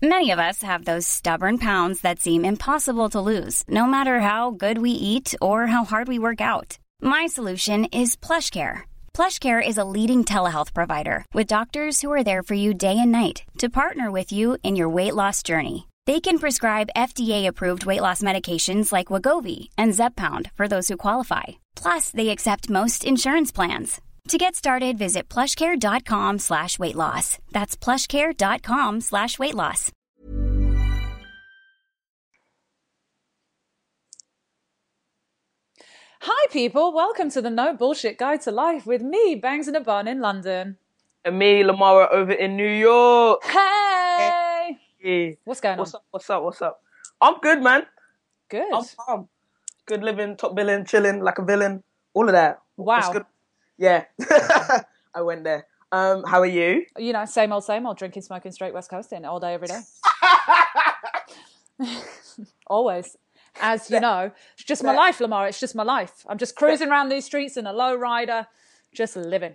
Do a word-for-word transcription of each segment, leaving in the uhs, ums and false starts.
Many of us have those stubborn pounds that seem impossible to lose, no matter how good we eat or how hard we work out. My solution is PlushCare. PlushCare is a leading telehealth provider with doctors who are there for you day and night to partner with you in your weight loss journey. They can prescribe F D A-approved weight loss medications like Wegovy and Zepbound for those who qualify. Plus, they accept most insurance plans. To get started, visit plushcare.com slash weight loss. That's plushcare.com slash weight loss. Hi, people. Welcome to the No Bullshit Guide to Life with me, Bangs in a Bun in London. And me, Lamara, over in New York. Hey! Hey. What's going What's on? up? What's up? What's up? I'm good, man. Good. I'm calm. Good living, top billing, chilling like a villain. All of that. Wow. That's good. Yeah. I went there. Um, how are you? You know, same old, same old. Drinking, smoking, straight West Coasting all day, every day. Always. As you know, it's just my life, Lamar. It's just my life. I'm just cruising around these streets in a low rider, just living.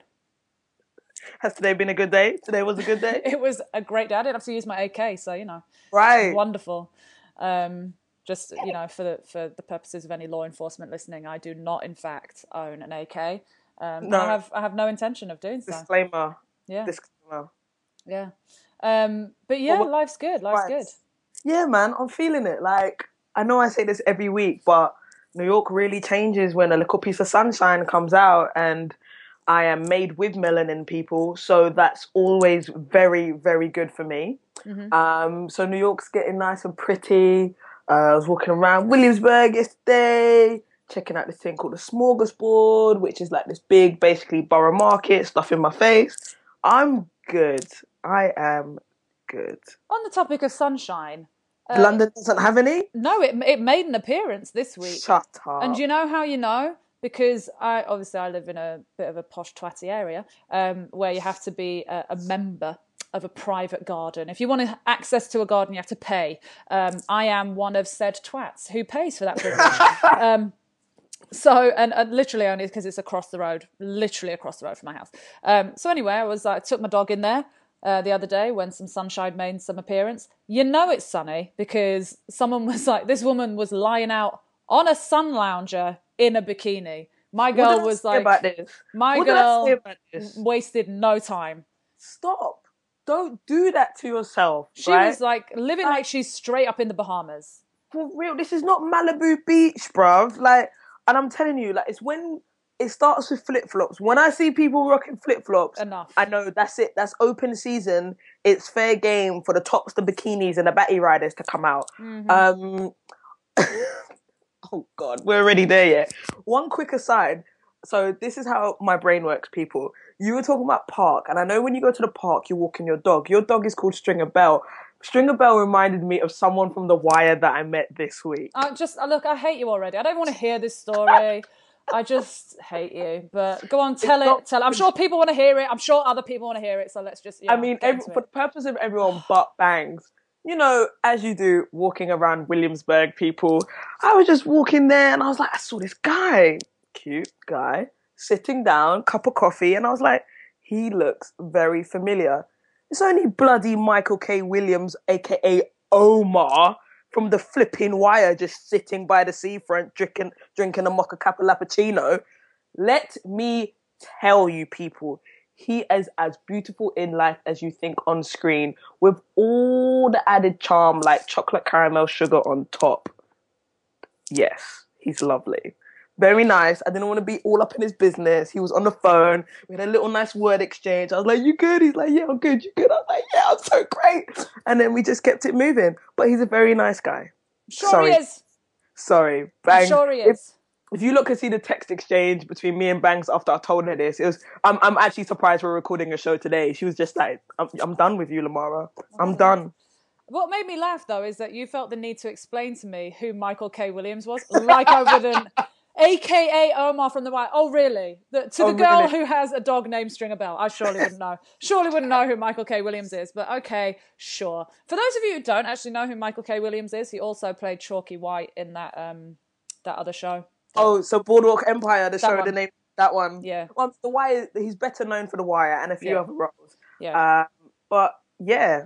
Has today been a good day? Today was a good day? It was a great day. I didn't have to use my A K, so, you know. Right. Wonderful. Um, just, you know, for the, for the purposes of any law enforcement listening, I do not, in fact, own an A K. Um, no. I have I have no intention of doing so. Disclaimer. Yeah. Disclaimer. Yeah. Um, but yeah, well, life's good. Life's right. good. Yeah, man. I'm feeling it. Like, I know I say this every week, but New York really changes when a little piece of sunshine comes out, and I am made with melanin, people. So that's always very, very good for me. Mm-hmm. Um, so New York's getting nice and pretty. Uh, I was walking around Williamsburg yesterday, checking out this thing called the Smorgasbord, which is like this big, basically, borough market, stuff in my face. I'm good. I am good. On the topic of sunshine... Uh, London doesn't have any? No, it it made an appearance this week. Shut up. And you know how you know? Because I obviously I live in a bit of a posh twatty area um, where you have to be a, a member of a private garden. If you want access to a garden, you have to pay. Um, I am one of said twats who pays for that privilege. um, so, and, and literally only because it's across the road, literally across the road from my house. Um, so anyway, I was I took my dog in there. Uh, the other day when some sunshine made some appearance. You know it's sunny because someone was like, this woman was lying out on a sun lounger in a bikini. My girl was like, about this? my what girl did I say about this? wasted no time. Stop. Don't do that to yourself. She right? was like living like, like she's straight up in the Bahamas. For real, this is not Malibu Beach, bruv. Like, and I'm telling you, like, it's when it starts with flip-flops. When I see people rocking flip-flops, enough. I know that's it. That's open season. It's fair game for the tops, the bikinis, and the batty riders to come out. Mm-hmm. Um, oh, God. We're already there yet. One quick aside. So this is how my brain works, people. You were talking about park, and I know when you go to the park, you're walking your dog. Your dog is called Stringer Bell. Stringer Bell reminded me of someone from The Wire that I met this week. I just, look, I hate you already. I don't want to hear this story. I just hate you, but go on, tell it's it, not, tell it. I'm sure people want to hear it. I'm sure other people want to hear it, so let's just, you know, I mean, every, for the purpose of everyone but Bangs, you know, as you do, walking around Williamsburg, people, I was just walking there and I was like, I saw this guy, cute guy, sitting down, cup of coffee, and I was like, he looks very familiar. It's only bloody Michael K. Williams, a k a. Omar, from the flipping Wire, just sitting by the seafront, drinking drinking a mocha cappuccino. Let me tell you, people, he is as beautiful in life as you think on screen, with all the added charm like chocolate caramel sugar on top. Yes, he's lovely. Very nice. I didn't want to be all up in his business. He was on the phone. We had a little nice word exchange. I was like, you good? He's like, yeah, I'm good. You good? I was like, yeah, I'm so great. And then we just kept it moving. But he's a very nice guy. Sure Sorry. he is. Sorry. Bangs. I'm sure he is. If, if you look and see the text exchange between me and Bangs after I told her this, it was, I'm, I'm actually surprised we're recording a show today. She was just like, I'm, I'm done with you, Lamara. I'm oh. done. What made me laugh, though, is that you felt the need to explain to me who Michael K. Williams was. Like I wouldn't... A K A Omar from The Wire. Oh, really? The, to oh, the girl really? who has a dog named Stringer Bell. I surely wouldn't know. Surely wouldn't know who Michael K. Williams is, but okay, sure. For those of you who don't actually know who Michael K. Williams is, he also played Chalky White in that um that other show. Oh, so Boardwalk Empire, the that show, one. the name, that one. Yeah. Well, The Wire, he's better known for The Wire and a few yeah. other roles. Yeah. Um, but, yeah,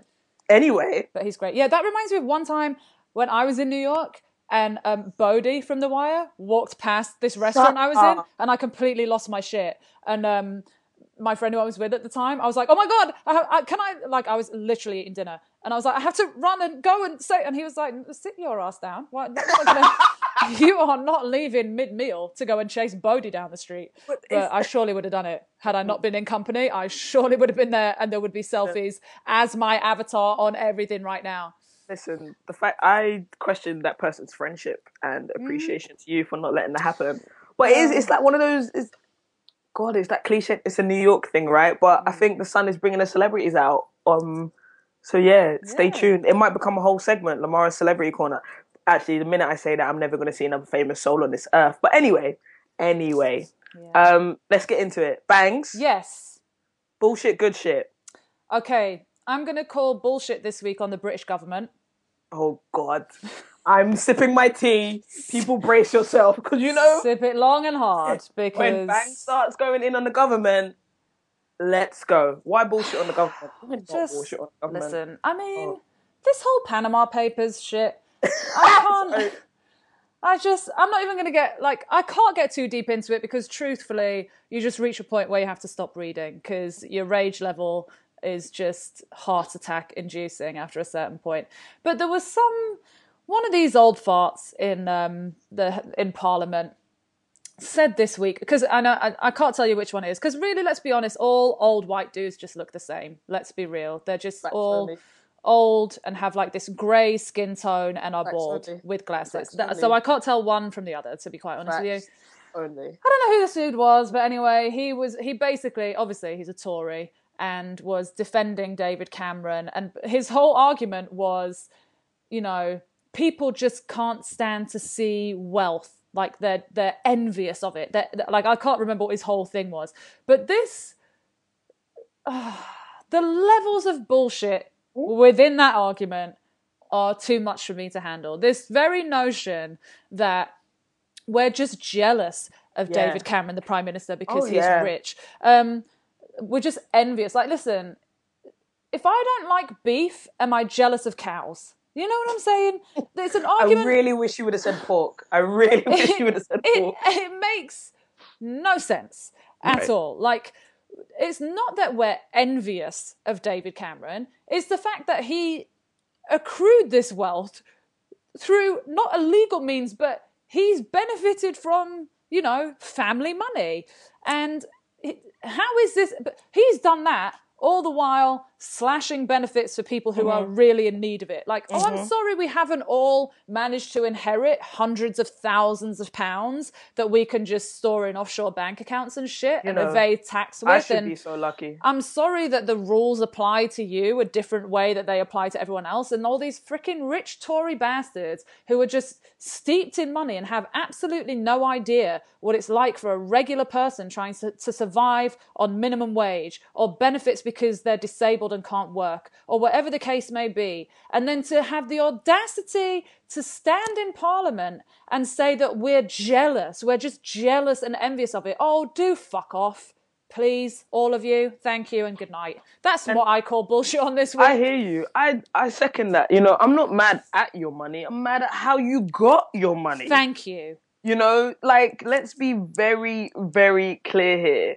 Anyway. But he's great. Yeah, that reminds me of one time when I was in New York and um, Bodhi from The Wire walked past this restaurant I was in and I completely lost my shit. And um, my friend who I was with at the time, I was like, oh my God, I, I, can I, like, I was literally eating dinner. And I was like, I have to run and go and say, and he was like, sit your ass down. Why, not gonna, you are not leaving mid-meal to go and chase Bodhi down the street. But, but I surely would have done it. Had I not been in company, I surely would have been there and there would be selfies as my avatar on everything right now. Listen, the fact I questioned that person's friendship and appreciation mm. to you for not letting that happen. But yeah. it is, it's like one of those, it's, God, it's that cliche, it's a New York thing, right? But mm. I think the Sun is bringing the celebrities out. Um, so yeah, stay yeah. tuned. It might become a whole segment, Lamara's Celebrity Corner. Actually, the minute I say that, I'm never going to see another famous soul on this earth. But anyway, anyway, yeah. um, let's get into it. Bangs. Yes. Bullshit, good shit. Okay, I'm going to call bullshit this week on the British government. Oh, God. I'm sipping my tea. People brace yourself because, you know... Sip it long and hard because... When Bang starts going in on the government, let's go. Why bullshit on the government? Why not Just bullshit on the government? Listen, I mean, oh. this whole Panama Papers shit, I can't... I just... I'm not even going to get... Like, I can't get too deep into it because, truthfully, you just reach a point where you have to stop reading because your rage level is just heart attack inducing after a certain point. But there was some... One of these old farts in um, the in Parliament said this week, because I know I, I can't tell you which one it is, because really, let's be honest, all old white dudes just look the same. Let's be real. They're just Facts all only. old and have like this grey skin tone and are Facts bald only. with glasses. That, so I can't tell one from the other, to be quite honest Facts with you. Only. I don't know who this dude was, but anyway, he was he basically, obviously, he's a Tory and was defending David Cameron. And his whole argument was, you know, people just can't stand to see wealth. Like, they're they're envious of it. They're, they're, like, I can't remember what his whole thing was. But this... Uh, the levels of bullshit within that argument are too much for me to handle. This very notion that we're just jealous of yeah. David Cameron, the Prime Minister, because oh, he's yeah. rich. Um, we're just envious. Like, listen, if I don't like beef, am I jealous of cows? You know what I'm saying? There's an argument. I really wish you would have said pork. I really wish you would have said pork. It, it makes no sense at right. all. Like, it's not that we're envious of David Cameron. It's the fact that he accrued this wealth through not illegal means, but he's benefited from, you know, family money. And it, how is this? But he's done that all the while slashing benefits for people who mm-hmm. are really in need of it. Like, mm-hmm. oh, I'm sorry we haven't all managed to inherit hundreds of thousands of pounds that we can just store in offshore bank accounts and shit you and know, evade tax with. I should and be so lucky. I'm sorry that the rules apply to you a different way that they apply to everyone else. And all these freaking rich Tory bastards who are just steeped in money and have absolutely no idea what it's like for a regular person trying to, to survive on minimum wage or benefits because they're disabled and can't work, or whatever the case may be. And then to have the audacity to stand in Parliament and say that we're jealous, we're just jealous and envious of it. Oh, do fuck off, please, all of you. Thank you and good night. That's and what I call bullshit on this week. I hear you. I, I second that. You know, I'm not mad at your money. I'm mad at how you got your money. Thank you. You know, like, let's be very, very clear here.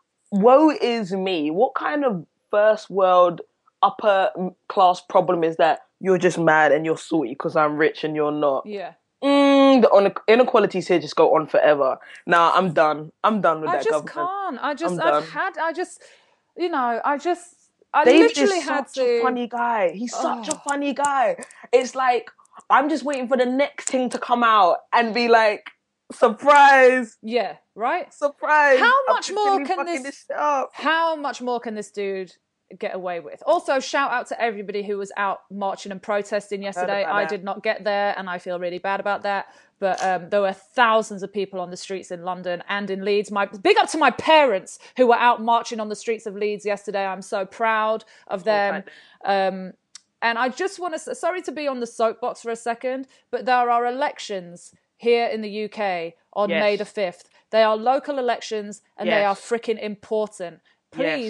Woe is me. What kind of first world upper class problem is that you're just mad and you're salty because I'm rich and you're not? Yeah. Mm, the inequalities here just go on forever. Nah, I'm done. I'm done with I that just government. can't. I just, I've had, I just, you know, I just, I David literally is had such to. a funny guy. He's such Oh. a funny guy. It's like, I'm just waiting for the next thing to come out and be like, surprise. Yeah, right? Surprise. How I'm much more continually can fucking this, shit up. how much more can this dude get away with? Also, shout out to everybody who was out marching and protesting yesterday. I that. did not get there and I feel really bad about that. But um, there were thousands of people on the streets in London and in Leeds. My big up to my parents who were out marching on the streets of Leeds yesterday. I'm so proud of them. Um, and I just want to, sorry to be on the soapbox for a second, but there are elections here in the U K on Yes. May the fifth. They are local elections and they are Yes. freaking important. Please, Yes.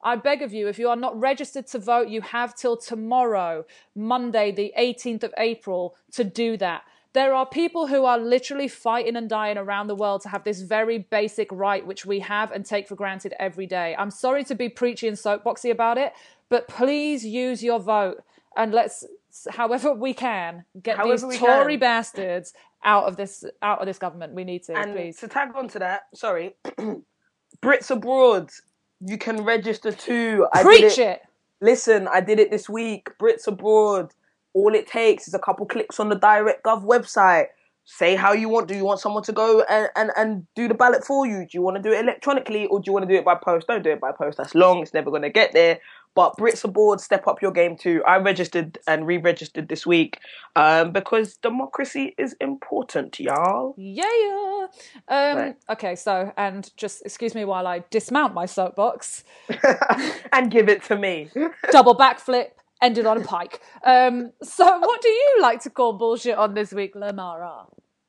I beg of you, if you are not registered to vote, you have till tomorrow, Monday, the eighteenth of April, to do that. There are people who are literally fighting and dying around the world to have this very basic right, which we have and take for granted every day. I'm sorry to be preachy and soapboxy about it, but please use your vote and let's, however we can, get however these Tory can. bastards out of this out of this government. We need to, and please. To tag on to that, sorry, Brits abroad, you can register too. I Preach did it. it. Listen, I did it this week. Brits abroad. All it takes is a couple clicks on the DirectGov website. Say how you want. Do you want someone to go and, and, and do the ballot for you? Do you want to do it electronically or do you want to do it by post? Don't do it by post. That's long. It's never going to get there. But Brits abroad, step up your game too. I registered and re-registered this week um, because democracy is important, y'all. Yeah. Um, right. Okay, so, and just excuse me while I dismount my soapbox. And give it to me. Double backflip. Ended on a pike. Um, so what do you like to call bullshit on this week, Lamara?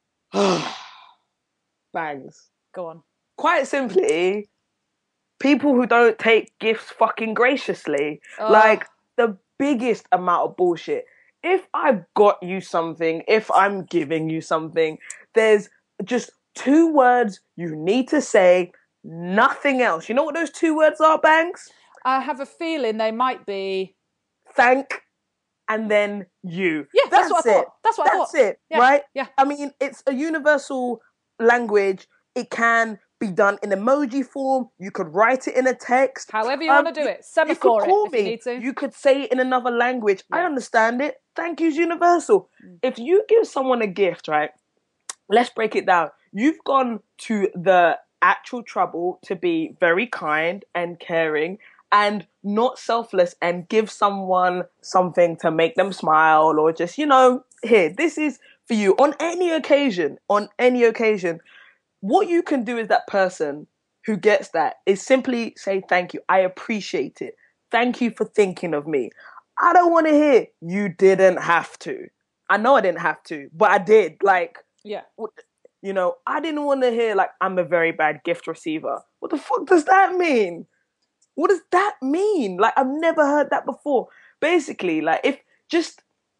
Bangs. Go on. Quite simply, people who don't take gifts fucking graciously. Uh, like, the biggest amount of bullshit. If I've got you something, if I'm giving you something, there's just two words you need to say, nothing else. You know what those two words are, Bangs? I have a feeling they might be... Thank, and then you. Yeah, that's, that's what I it. thought. That's what that's I thought. That's it, yeah. right? Yeah. I mean, it's a universal language. It can be done in emoji form. You could write it in a text. However you um, want to do it. Semaphore it if me. you need to. You could say it in another language. Yeah. I understand it. Thank you's universal. Mm. If you give someone a gift, right? Let's break it down. You've gone to the actual trouble to be very kind and caring and not selfless and give someone something to make them smile or just, you know, here, this is for you on any occasion, on any occasion. What you can do as that person who gets that is simply say, thank you. I appreciate it. Thank you for thinking of me. I don't want to hear you didn't have to. I know I didn't have to, but I did. Like, yeah, you know, I didn't want to hear like, I'm a very bad gift receiver. What the fuck does that mean? What does that mean? Like, I've never heard that before. Basically, like, if just,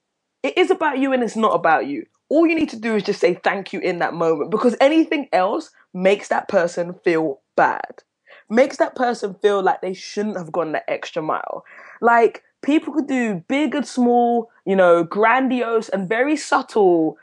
it is about you and it's not about you. All you need to do is just say thank you in that moment because anything else makes that person feel bad. Makes that person feel like they shouldn't have gone that extra mile. Like, people could do big and small, you know, grandiose and very subtle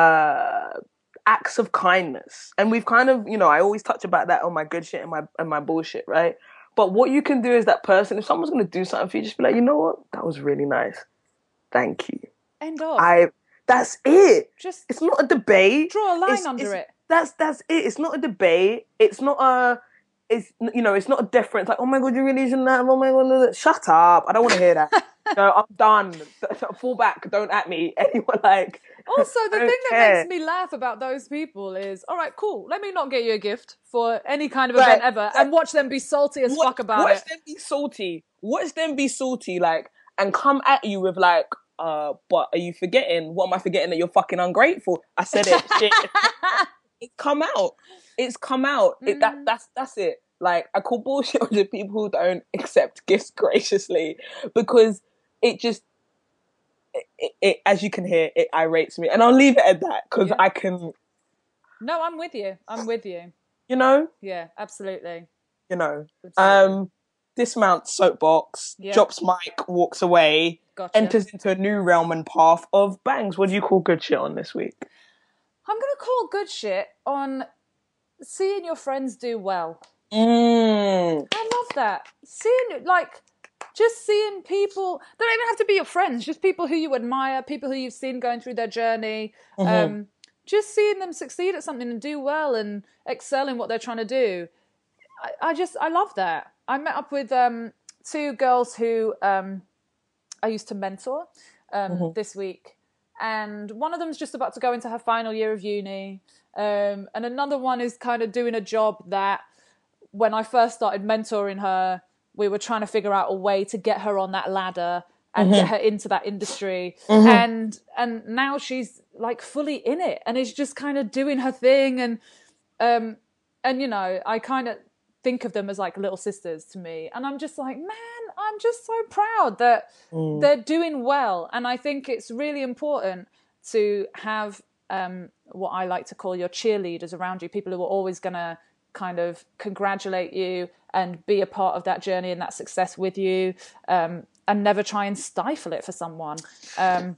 uh, acts of kindness. And we've kind of, you know, I always touch about that on my good shit and my, and my bullshit, right? But what you can do is that person, if someone's going to do something for you, just be like, you know what? That was really nice. Thank you. End of. I, that's it. Just it's not a debate. Draw a line it's, under it's, it. That's that's it. It's not a debate. It's not a, it's, you know, it's not a deference. Like, oh my God, you really shouldn't have, oh my God. Shut up. I don't want to hear that. No, I'm done. Fall back. Don't at me. Anyone like... Also, the thing care. that makes me laugh about those people is, all right, cool, let me not get you a gift for any kind of right. event ever and watch them be salty as what, fuck about watch it. Watch them be salty. Watch them be salty, like, and come at you with, like, uh, but are you forgetting? What am I forgetting? That you're fucking ungrateful? I said it. Shit. It's come out. It's come out. Mm. It, that, that's, that's it. Like, I call bullshit on the people who don't accept gifts graciously because it just, It, it, it, as you can hear, it irates me. And I'll leave it at that because yeah. I can... No, I'm with you. I'm with you. You know? Yeah, absolutely. You know. Absolutely. Um, dismounts soapbox, yeah. drops mic, walks away, gotcha. enters into a new realm and path of Bangs. What do you call good shit on this week? I'm going to call good shit on seeing your friends do well. Mm. I love that. Seeing, like... Just seeing people, they don't even have to be your friends, just people who you admire, people who you've seen going through their journey. Mm-hmm. Um, just seeing them succeed at something and do well and excel in what they're trying to do. I, I just, I love that. I met up with um, two girls who um, I used to mentor um, mm-hmm. this week. And one of them's just about to go into her final year of uni. Um, and another one is kind of doing a job that when I first started mentoring her, we were trying to figure out a way to get her on that ladder and mm-hmm. get her into that industry. Mm-hmm. And and now she's like fully in it and is just kind of doing her thing. And, um, and you know, I kind of, think of them as like little sisters to me. And I'm just like, man, I'm just so proud that mm. they're doing well. And I think it's really important to have um, what I like to call your cheerleaders around you, people who are always going to kind of congratulate you and be a part of that journey and that success with you, um, and never try and stifle it for someone. Um,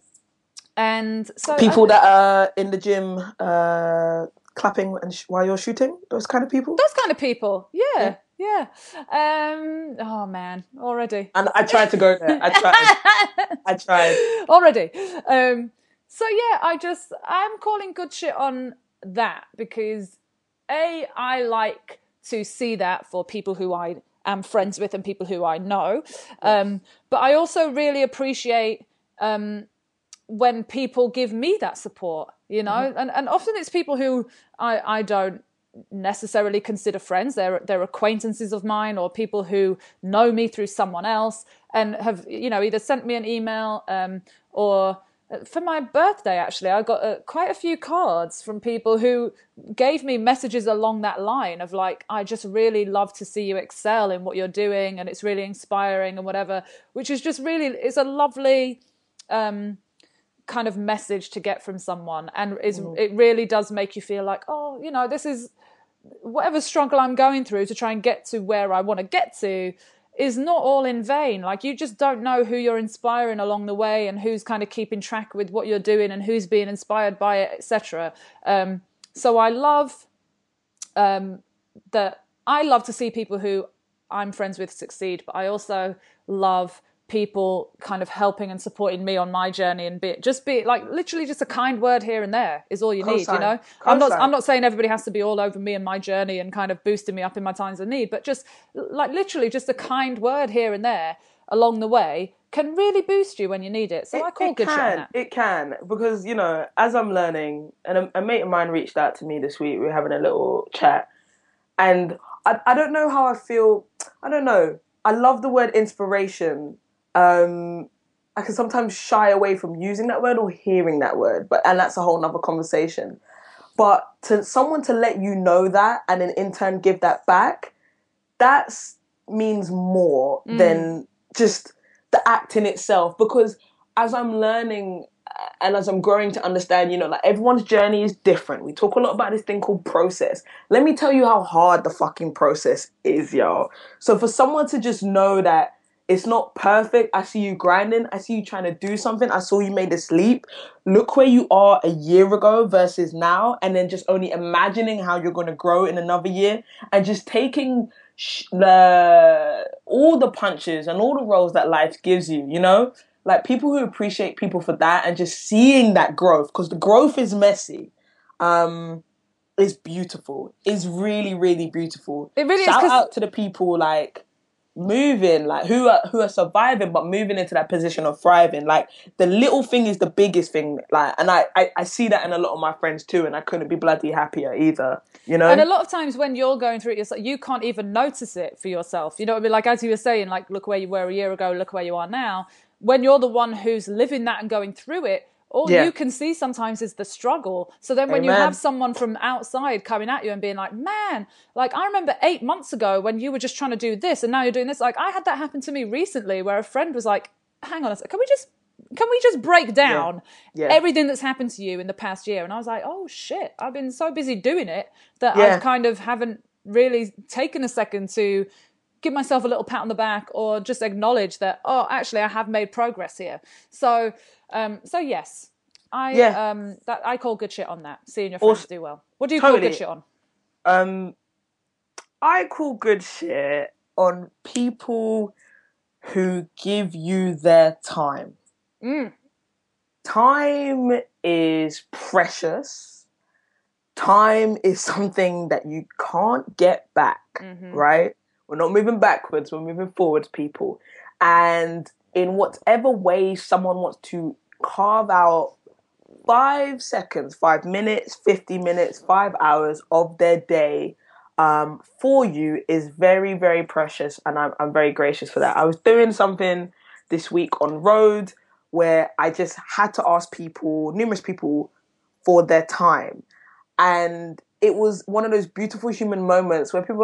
and so people I, that are in the gym uh, clapping and sh- while you're shooting, those kind of people. Those kind of people, yeah, yeah. yeah. Um, oh man, already. And I tried to go there. I tried. I tried already. Um, so yeah, I just I'm calling good shit on that because A, I like to see that for people who I am friends with and people who I know. Um, but I also really appreciate um, when people give me that support, you know, mm-hmm. and, and often it's people who I, I don't necessarily consider friends. They're, they're acquaintances of mine or people who know me through someone else and have, you know, either sent me an email um, or... For my birthday, actually, I got uh, quite a few cards from people who gave me messages along that line of like, I just really love to see you excel in what you're doing and it's really inspiring and whatever, which is just really, it's a lovely um, kind of message to get from someone. And is mm. it really does make you feel like, oh, you know, this is whatever struggle I'm going through to try and get to where I want to get to is not all in vain. Like, you just don't know who you're inspiring along the way and who's kind of keeping track with what you're doing and who's being inspired by it, et cetera. Um, so I love um, that. I love to see people who I'm friends with succeed, but I also love people kind of helping and supporting me on my journey and be just be like literally just a kind word here and there is all you need, you know. I'm not I'm not saying everybody has to be all over me and my journey and kind of boosting me up in my times of need, but just like literally just a kind word here and there along the way can really boost you when you need it. So it, I call good can, shit on that. It can, because, you know, as I'm learning, and a, a mate of mine reached out to me this week, we were having a little chat, and I, I don't know how I feel, I don't know, I love the word inspiration. Um, I can sometimes shy away from using that word or hearing that word, but and that's a whole nother conversation. But to someone to let you know that and then in turn give that back, that means more mm. than just the act in itself. Because as I'm learning and as I'm growing to understand, you know, like everyone's journey is different. We talk a lot about this thing called process. Let me tell you how hard the fucking process is, y'all. So for someone to just know that it's not perfect. I see you grinding. I see you trying to do something. I saw you made this leap. Look where you are a year ago versus now. And then just only imagining how you're going to grow in another year. And just taking sh- the all the punches and all the roles that life gives you, you know? Like, people who appreciate people for that and just seeing that growth. Because the growth is messy. Um, is beautiful. Is really, really beautiful. It really Shout is. Shout out to the people, like... moving, like who are who are surviving but moving into that position of thriving. Like, the little thing is the biggest thing, like, and I, I I see that in a lot of my friends too, and I couldn't be bloody happier either, you know. And a lot of times when you're going through it, it's like you can't even notice it for yourself, you know what I mean? Like, as you were saying, like, look where you were a year ago, look where you are now. When you're the one who's living that and going through it, all yeah. you can see sometimes is the struggle. So then when Amen. You have someone from outside coming at you and being like, man, like, I remember eight months ago when you were just trying to do this and now you're doing this. Like, I had that happen to me recently where a friend was like, hang on a second, can we just, can we just break down yeah. Yeah. everything that's happened to you in the past year? And I was like, oh shit, I've been so busy doing it that yeah. I kind of haven't really taken a second to give myself a little pat on the back or just acknowledge that, oh, actually I have made progress here. So, um, so yes, I, yeah. um, that I call good shit on that. Seeing your friends also, do well. What do you totally. call good shit on? Um, I call good shit on people who give you their time. Mm. Time is precious. Time is something that you can't get back, mm-hmm. right? We're not moving backwards, we're moving forwards, people. And in whatever way someone wants to carve out five seconds, five minutes, fifty minutes, five hours of their day um, for you is very, very precious. And I'm, I'm very gracious for that. I was doing something this week on road where I just had to ask people, numerous people, for their time. And it was one of those beautiful human moments where people were like,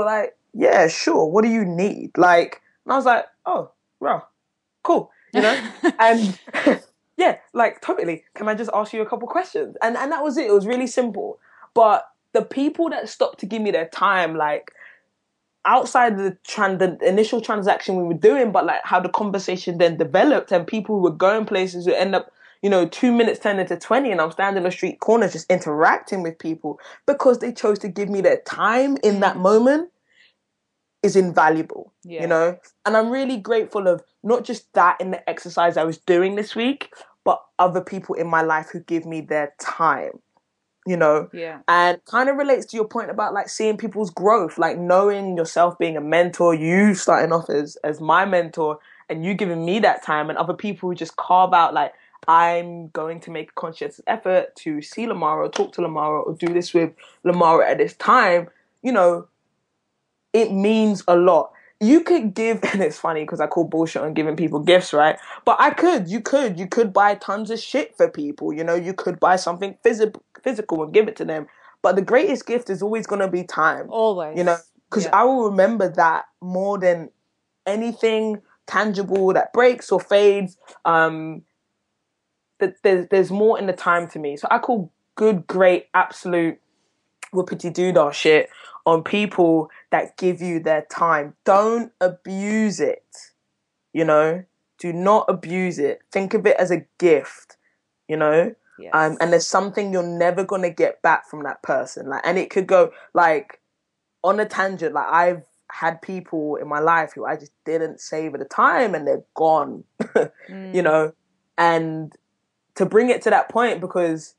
yeah, sure. What do you need? Like, and I was like, oh, well, cool, you know? And yeah, like totally. Can I just ask you a couple questions? And and that was it. It was really simple. But the people that stopped to give me their time, like outside the, tran- the initial transaction we were doing, but like how the conversation then developed and people who were going places who end up, you know, two minutes turn into twenty and I'm standing on the street corner just interacting with people because they chose to give me their time in that moment is invaluable, Yeah. you know? And I'm really grateful of not just that in the exercise I was doing this week, but other people in my life who give me their time, you know? Yeah. And kind of relates to your point about like seeing people's growth, like knowing yourself being a mentor, you starting off as, as my mentor and you giving me that time and other people who just carve out like, I'm going to make a conscious effort to see Lamara or talk to Lamara or do this with Lamara at this time, you know, it means a lot. You could give, and it's funny because I call bullshit on giving people gifts, right? But I could, you could, you could buy tons of shit for people, you know, you could buy something physical, physical and give it to them. But the greatest gift is always going to be time. Always. You know, because Yeah. I will remember that more than anything tangible that breaks or fades. Um, that there's, there's more in the time to me. So I call good, great, absolute whoopity doodah shit on people that give you their time. Don't abuse it, you know? Do not abuse it. Think of it as a gift, you know? Yes. Um, and there's something you're never going to get back from that person. Like, and it could go, like, on a tangent. Like, I've had people in my life who I just didn't save at the time and they're gone, mm. you know? And to bring it to that point, because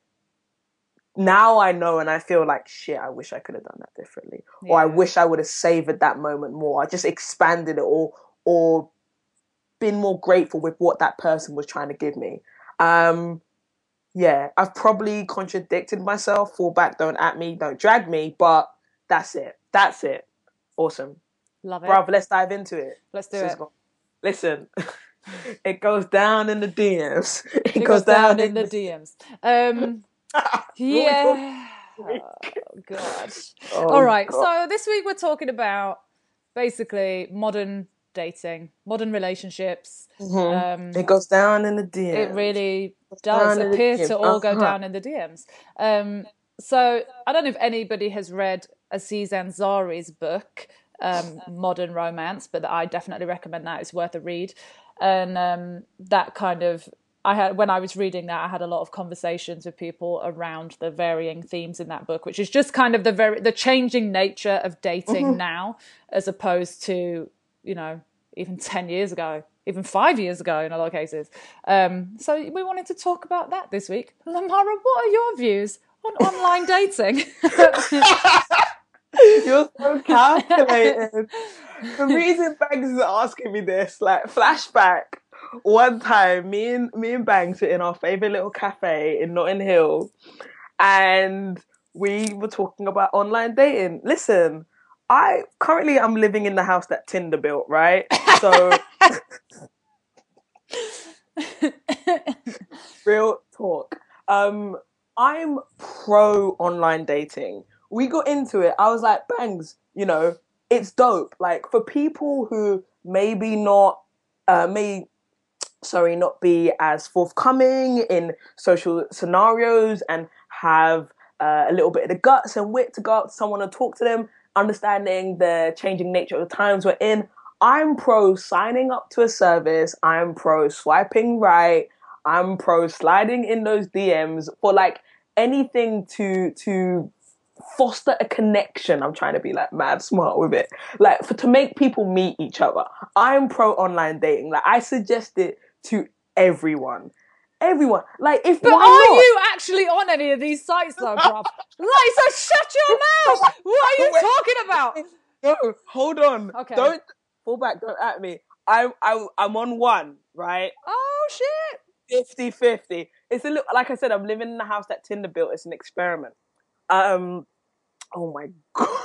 now I know and I feel like, shit, I wish I could have done that differently. Yeah. Or I wish I would have savored that moment more. I just expanded it or, or been more grateful with what that person was trying to give me. Um, yeah, I've probably contradicted myself. Fall back, don't at me, don't drag me. But that's it. That's it. Awesome. Love it. Bruv, let's dive into it. Let's do it. Go. Listen, it goes down in the D Ms. It, It goes, goes down, down in the, the D Ms. Um, yeah. Oh, God. Oh, All right. God. So this week we're talking about basically modern dating, modern relationships. Mm-hmm. Um, it goes down in the D Ms. It really does appear to all go uh-huh. down in the D Ms. Um, so I don't know if anybody has read Aziz Ansari's book, um, Modern Romance, but I definitely recommend that. It's worth a read. And um, that kind of, I had when I was reading that, I had a lot of conversations with people around the varying themes in that book, which is just kind of the very the changing nature of dating Mm-hmm. now, as opposed to, you know, even ten years ago, even five years ago in a lot of cases. Um, so we wanted to talk about that this week. Lamara, what are your views on online dating? You're so calculated. The reason Banks is asking me this, like, flashback. One time, me and me and Banks were in our favourite little cafe in Notting Hill, and we were talking about online dating. Listen, I currently I'm living in the house that Tinder built, right? So real talk. Um, I'm pro online dating. We got into it. I was like, Bangs, you know, it's dope. Like for people who maybe not, uh, may, sorry, not be as forthcoming in social scenarios and have uh, a little bit of the guts and wit to go up to someone and talk to them, understanding the changing nature of the times we're in. I'm pro signing up to a service. I'm pro swiping right. I'm pro sliding in those D Ms for like anything to to foster a connection. I'm trying to be like mad smart with it, like for to make people meet each other. I'm pro online dating. Like I suggest it to everyone. Everyone. Like if But why are not? you actually on any of these sites though, bruv? Like, so shut your mouth! What are you talking about? No, hold on. Okay. Don't fall back. Don't at me. I'm I, I'm on one, right? Oh shit! fifty-fifty. It's a little, like I said, I'm living in the house that Tinder built. It's an experiment. Um, oh my God.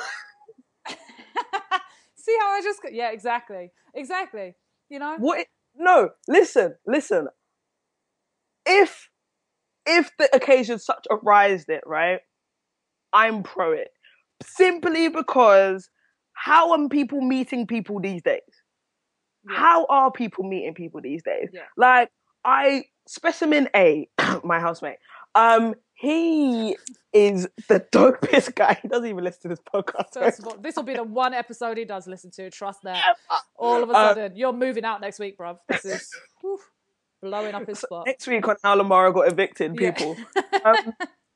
See how I just, yeah, exactly. Exactly. You know? What? It, no, listen, listen. If, if the occasion such arised it, right, I'm pro it. Simply because how are people meeting people these days? Yeah. How are people meeting people these days? Yeah. Like, I, Specimen A, my housemate, um, he is the dopest guy. He doesn't even listen to this podcast. First of all, this will be the one episode he does listen to. Trust that. All of a sudden, um, you're moving out next week, bruv. This is whew, blowing up his spot. Next week on How Lamara Got Evicted, people. Yeah. um,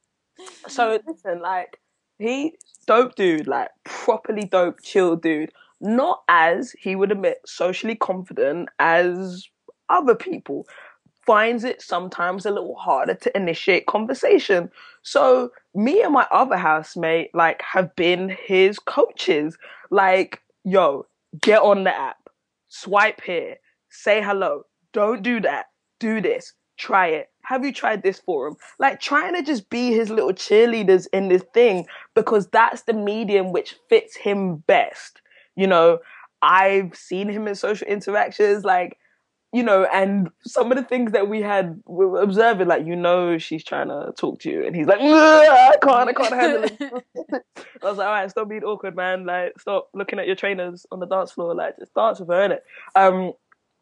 so, listen, like, he, dope dude, like, properly dope, chill dude. Not as, he would admit, socially confident as other people. Finds it sometimes a little harder to initiate conversation. So me and my other housemate, like, have been his coaches. Like, yo, get on the app, swipe here, say hello, don't do that, do this, try it. Have you tried this forum? Like, trying to just be his little cheerleaders in this thing, because that's the medium which fits him best. You know, I've seen him in social interactions, like, you know, and some of the things that we had, we were observing, like, you know, she's trying to talk to you, and he's like, I can't, I can't handle it. I was like, all right, stop being awkward, man. Like, stop looking at your trainers on the dance floor. Like, just dance with her, innit? Um,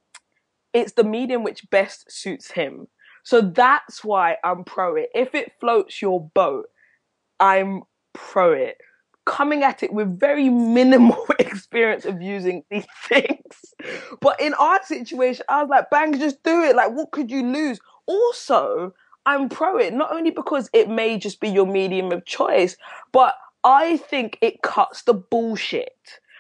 it's the medium which best suits him. So that's why I'm pro it. If it floats your boat, I'm pro it. Coming at it with very minimal experience of using these things. But in our situation, I was like, bang, just do it. Like, what could you lose? Also, I'm pro it, not only because it may just be your medium of choice, but I think it cuts the bullshit.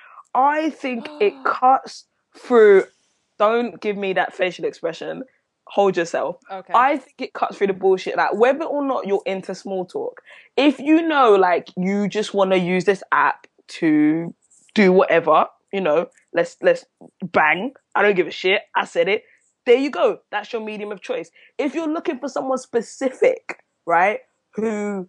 I think it cuts through, don't give me that facial expression, hold yourself. Okay. I think it cuts through the bullshit. Like, whether or not you're into small talk, if you know, like, you just want to use this app to do whatever, you know, let's let's bang. I don't give a shit. I said it. There you go. That's your medium of choice. If you're looking for someone specific, right, who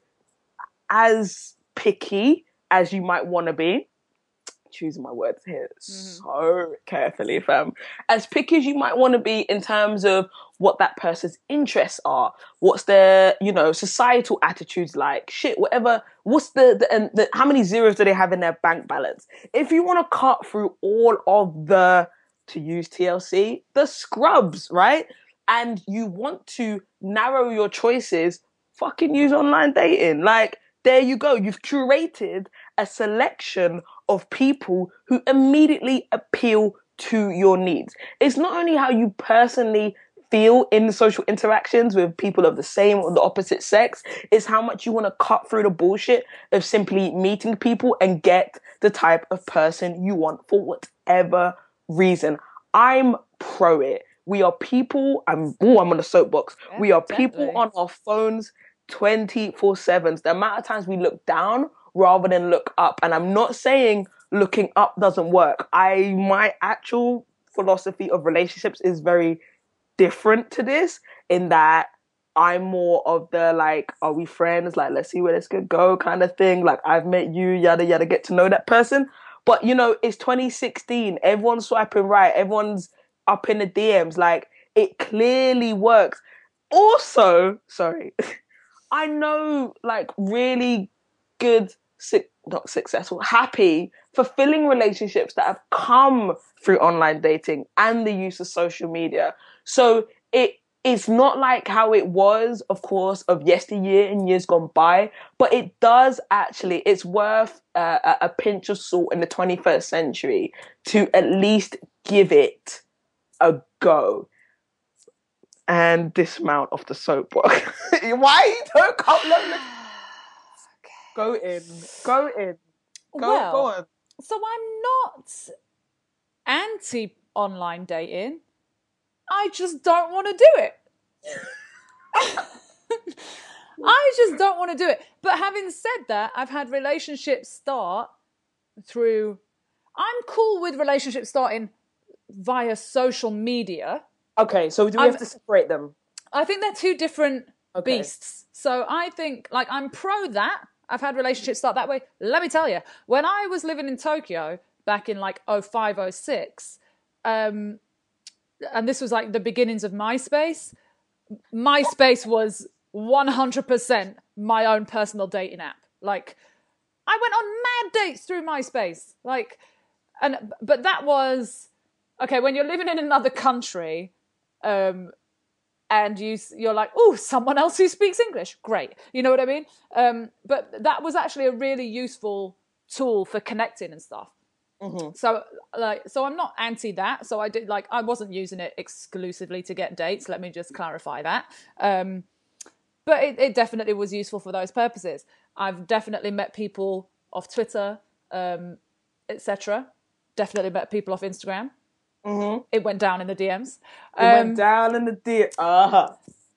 as picky as you might want to be, choosing my words here mm-hmm. so carefully, fam. As picky as you might want to be in terms of what that person's interests are, what's their, you know, societal attitudes like, shit, whatever, what's the, the, and the how many zeros do they have in their bank balance? If you want to cut through all of the, to use T L C, the scrubs, right? And you want to narrow your choices, fucking use online dating. Like, there you go. You've curated a selection of people who immediately appeal to your needs. It's not only how you personally feel in social interactions with people of the same or the opposite sex, it's how much you want to cut through the bullshit of simply meeting people and get the type of person you want for whatever reason. I'm pro it. We are people, I'm, oh, I'm on a soapbox. Yeah, we are definitely. People on our phones twenty-four seven. The amount of times we look down rather than look up. And I'm not saying looking up doesn't work. I, my actual philosophy of relationships is very different to this, in that I'm more of the, like, are we friends? Like, let's see where this could go kind of thing. Like, I've met you, yada, yada, get to know that person. But, you know, it's twenty sixteen. Everyone's swiping right. Everyone's up in the D Ms. Like, it clearly works. Also, sorry, I know, like, really good, not successful, happy, fulfilling relationships that have come through online dating and the use of social media. So it it's not like how it was, of course, of yesteryear and years gone by, but it does actually, it's worth uh, a, a pinch of salt in the twenty-first century to at least give it a go. And dismount off the soapbox. Why don't come? Look, look. Go in. Go in. Go, well, go on. So I'm not anti online dating. I just don't want to do it. I just don't want to do it. But having said that, I've had relationships start through... I'm cool with relationships starting via social media. Okay, so do we I've, have to separate them? I think they're two different okay. beasts. So I think, like, I'm pro that. I've had relationships start that way. Let me tell you, when I was living in Tokyo back in, like, oh five, oh six, um, and this was, like, the beginnings of MySpace, MySpace was one hundred percent my own personal dating app. Like, I went on mad dates through MySpace. Like, and but that was okay when you're living in another country, um, and you you're like, oh, someone else who speaks English, great. You know what I mean? Um, but that was actually a really useful tool for connecting and stuff. Mm-hmm. So like, so I'm not anti that. So I did like, I wasn't using it exclusively to get dates. Let me just clarify that. Um, but it, it definitely was useful for those purposes. I've definitely met people off Twitter, um, et cetera. Definitely met people off Instagram. Mm-hmm. It went down in the D Ms. It um, went down in the D Ms. Uh-huh.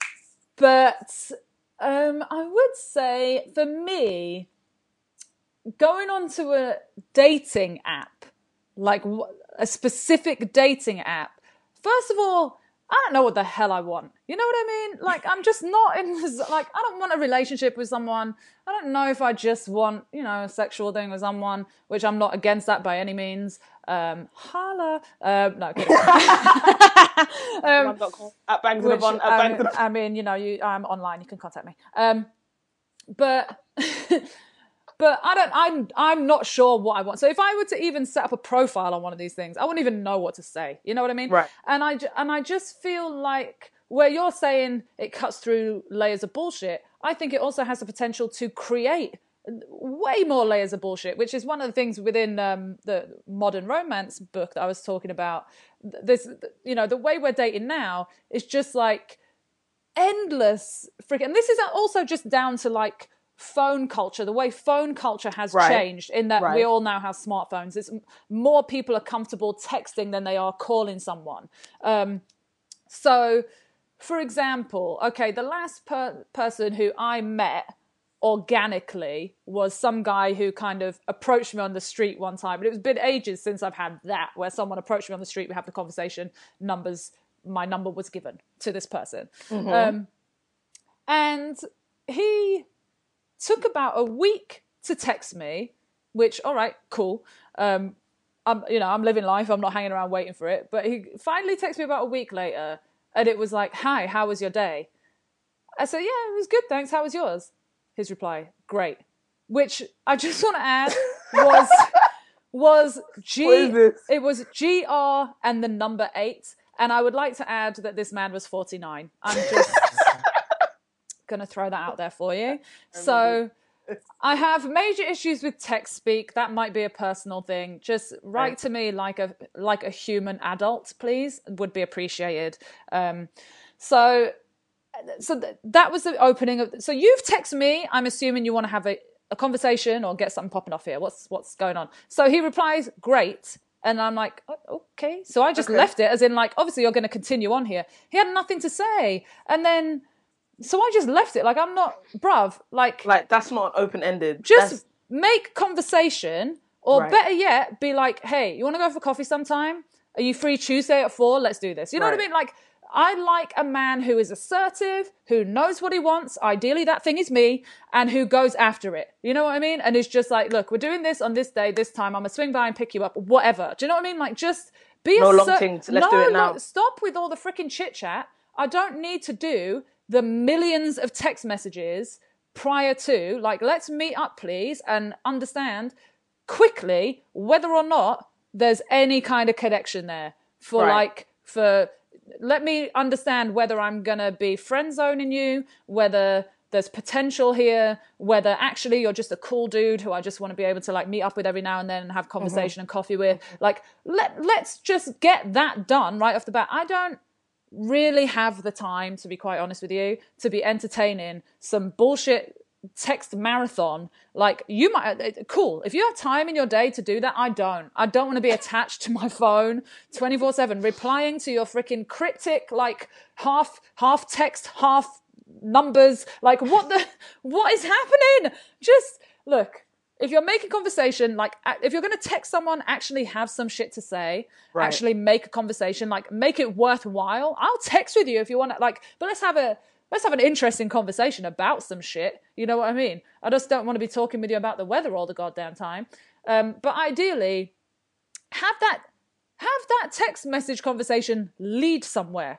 But um, I would say for me, going onto a dating app, like a specific dating app, first of all, I don't know what the hell I want. You know what I mean? Like, I'm just not in this, like, I don't want a relationship with someone. I don't know if I just want, you know, a sexual thing with someone, which I'm not against that by any means. Um, holla. Um, no, kidding. um, at Bangs in a Bun. At Bangs in a Bun. I mean, you know, you, I'm online. You can contact me. Um, but... But I don't, I'm, I'm not sure what I want. So if I were to even set up a profile on one of these things, I wouldn't even know what to say. You know what I mean? Right. And I, and I just feel like where you're saying it cuts through layers of bullshit, I think it also has the potential to create way more layers of bullshit, which is one of the things within um, the modern romance book that I was talking about. This, you know, the way we're dating now is just like endless freaking, and this is also just down to like, phone culture, the way phone culture has right. changed in that right. we all now have smartphones. It's more people are comfortable texting than they are calling someone. Um, so, for example, okay, the last per- person who I met organically was some guy who kind of approached me on the street one time. But it was been ages since I've had that, where someone approached me on the street, we have the conversation, numbers, my number was given to this person. Mm-hmm. Um, and he... took about a week to text me, which, all right, cool. Um, I'm, you know, I'm living life. I'm not hanging around waiting for it. But he finally texted me about a week later, and it was like, "Hi, how was your day?" I said, "Yeah, it was good, thanks. How was yours?" His reply, "Great." Which I just want to add was was G. What is this? It was G R and the number eight, and I would like to add that this man was forty-nine. I'm just. Going to throw that out there for you. So I have major issues with text speak. That might be a personal thing. Just write right. to me like a like a human adult, please. Would be appreciated. Um, so so th- that was the opening of. So you've texted me. I'm assuming you want to have a, a conversation or get something popping off here. What's what's going on? So he replies, "Great." And I'm like, oh, okay. So I just okay. left it as in like, obviously you're going to continue on here. He had nothing to say. And then. So I just left it. Like, I'm not, bruv, like... Like, that's not open-ended. Just that's... make conversation, or right. better yet, be like, hey, you want to go for coffee sometime? Are you free Tuesday at four? Let's do this. You know right. what I mean? Like, I like a man who is assertive, who knows what he wants. Ideally, that thing is me, and who goes after it. You know what I mean? And is just like, look, we're doing this on this day, this time. I'm going to swing by and pick you up, whatever. Do you know what I mean? Like, just be no asser- long things. Let's no, do it now. Look, stop with all the freaking chit-chat. I don't need to do... the millions of text messages prior to, like, let's meet up, please, and understand quickly whether or not there's any kind of connection there for, right. like, for, let me understand whether I'm going to be friend zoning you, whether there's potential here, whether actually you're just a cool dude who I just want to be able to, like, meet up with every now and then and have conversation mm-hmm. and coffee with. Like, let, let's just get that done right off the bat. I don't really have the time, to be quite honest with you, to be entertaining some bullshit text marathon. Like, you might, cool, if you have time in your day to do that, I don't. I don't want to be attached to my phone twenty-four seven, replying to your freaking cryptic, like, half, half text, half numbers. Like, what the, what is happening? Just, look, if you're making conversation, like, if you're going to text someone, actually have some shit to say, right. actually make a conversation, like, make it worthwhile. I'll text with you if you want to, like, but let's have a, let's have an interesting conversation about some shit. You know what I mean? I just don't want to be talking with you about the weather all the goddamn time. Um, but ideally, have that, have that text message conversation lead somewhere,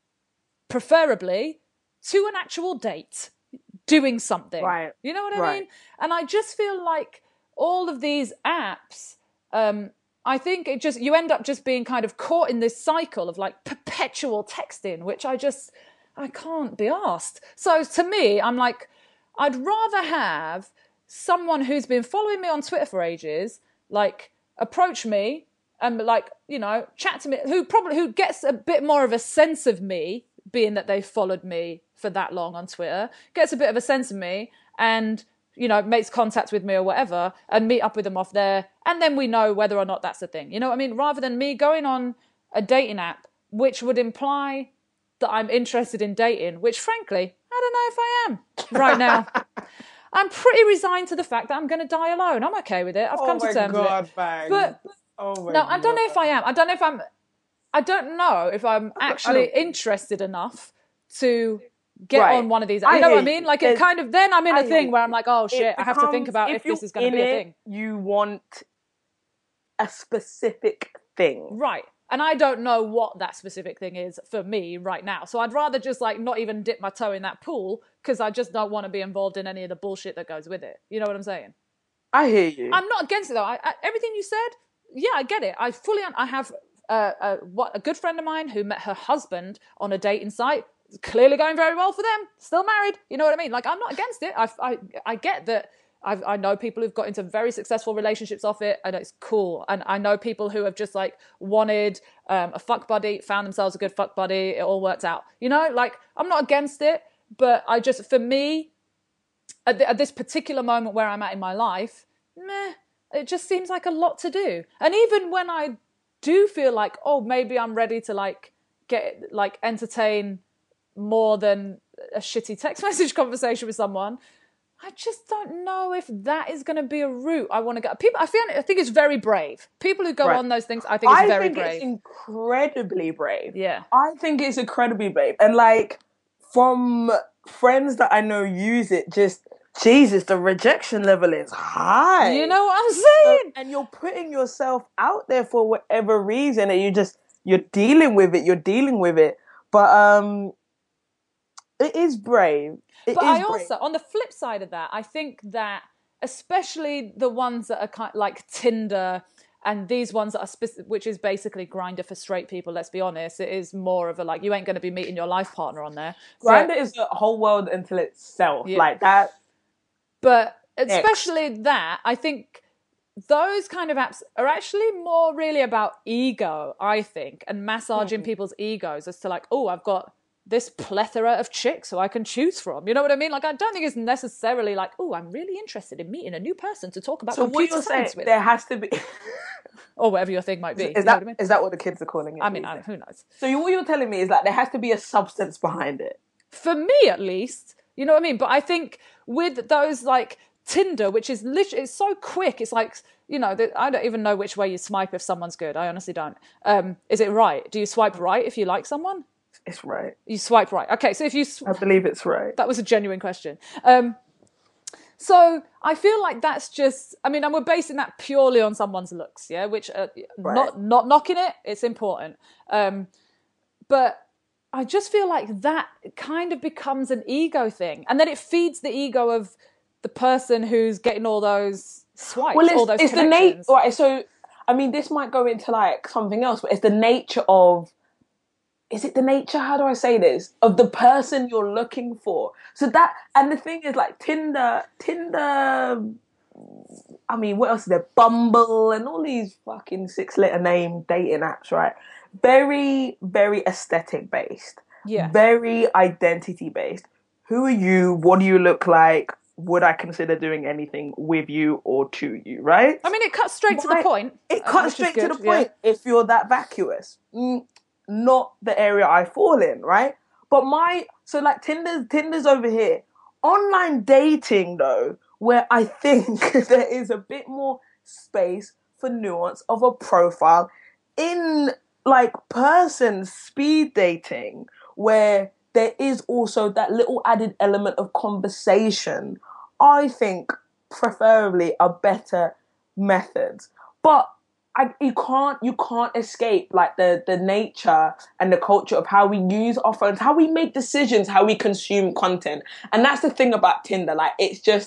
preferably to an actual date. Doing something, right? You know what I right. mean? And I just feel like all of these apps, um, I think it just, you end up just being kind of caught in this cycle of like perpetual texting, which I just, I can't be asked. So to me, I'm like, I'd rather have someone who's been following me on Twitter for ages, like approach me and like, you know, chat to me, who probably, who gets a bit more of a sense of me, being that they've followed me for that long on Twitter, gets a bit of a sense of me and, you know, makes contact with me or whatever and meet up with them off there. And then we know whether or not that's the thing. You know what I mean? Rather than me going on a dating app, which would imply that I'm interested in dating, which frankly, I don't know if I am right now. I'm pretty resigned to the fact that I'm going to die alone. I'm okay with it. I've oh come to terms God, with it. Bang. But oh my no, God. I don't know if I am. I don't know if I'm, I don't know if I'm actually interested enough to get Right. on one of these. You I know what I hear mean? you. Like it There's- kind of, then I'm in I a hear thing you. where I'm like, oh shit, It I have to think becomes- about if, you're this is going to in be a it, thing. You want a specific thing. Right. And I don't know what that specific thing is for me right now. So I'd rather just like not even dip my toe in that pool because I just don't want to be involved in any of the bullshit that goes with it. You know what I'm saying? I hear you. I'm not against it though. I, I, everything you said, yeah, I get it. I fully, un- I have uh, a, what, a good friend of mine who met her husband on a dating site. It's clearly going very well for them. Still married. You know what I mean? Like I'm not against it. I, I, I get that. I've, I know people who've got into very successful relationships off it, and it's cool. And I know people who have just like wanted um, a fuck buddy, found themselves a good fuck buddy. It all worked out. You know, like I'm not against it, but I just, for me, at, the, at this particular moment where I'm at in my life, meh, it just seems like a lot to do. And even when I do feel like, oh, maybe I'm ready to like get like entertain more than a shitty text message conversation with someone, I just don't know if that is going to be a route I want to go. People, I feel, I think it's very brave. People who go Right. on those things, I think it's I very think brave. it's incredibly brave. Yeah. I think it's incredibly brave. And like from friends that I know use it, just Jesus, the rejection level is high. You know what I'm saying? And you're putting yourself out there for whatever reason, and you just you're dealing with it. You're dealing with it. But um, it is brave. It But is I brave. also, on the flip side of that, I think that especially the ones that are kind like Tinder and these ones that are specific, which is basically Grindr for straight people. Let's be honest, it is more of a like you ain't going to be meeting your life partner on there. Grindr But- is a whole world until itself. Yeah. Like that. But especially that, I think those kind of apps are actually more really about ego, I think, and massaging Mm. people's egos as to like, oh, I've got this plethora of chicks who I can choose from. You know what I mean? Like, I don't think it's necessarily like, oh, I'm really interested in meeting a new person to talk about So what computer you're saying, science with. there has to be. Or whatever your thing might be. Is you know that what I mean? is that what the kids are calling it? I mean, these I, days? who knows? So what you're telling me is like there has to be a substance behind it. For me at least, you know what I mean? But I think with those like Tinder, which is literally, it's so quick. It's like, you know, that I don't even know which way you swipe if someone's good. I honestly don't. Um, is it right? Do you swipe right if you like someone? It's right. You swipe right. Okay, so if you... Sw- I believe it's right. that was a genuine question. Um, so I feel like that's just, I mean, and we're basing that purely on someone's looks, yeah, which uh, Right. not not knocking it, it's important. Um, but I just feel like that kind of becomes an ego thing, and then it feeds the ego of the person who's getting all those swipes, Well, all those it's, it's the nature. connections. Right. So I mean, this might go into like something else, but it's the nature of. Is it the nature? How do I say this? Of the person you're looking for. So that, and the thing is, like Tinder, Tinder. I mean, what else is there? Bumble and all these fucking six-letter name dating apps, right? Very, very aesthetic based. Yeah. Very identity based. Who are you? What do you look like? Would I consider doing anything with you or to you? Right? I mean, it cuts straight to the Right. point. It uh, cuts which is straight to good, the point if you're that vacuous. Mm, not the area I fall in, right? But my so like Tinder's Tinder's over here. Online dating though, where I think there is a bit more space for nuance of a profile in like person speed dating, where there is also that little added element of conversation. I think preferably are better methods. But I, you can't you can't escape like the, the nature and the culture of how we use our phones, how we make decisions, how we consume content. And that's the thing about Tinder. Like it's just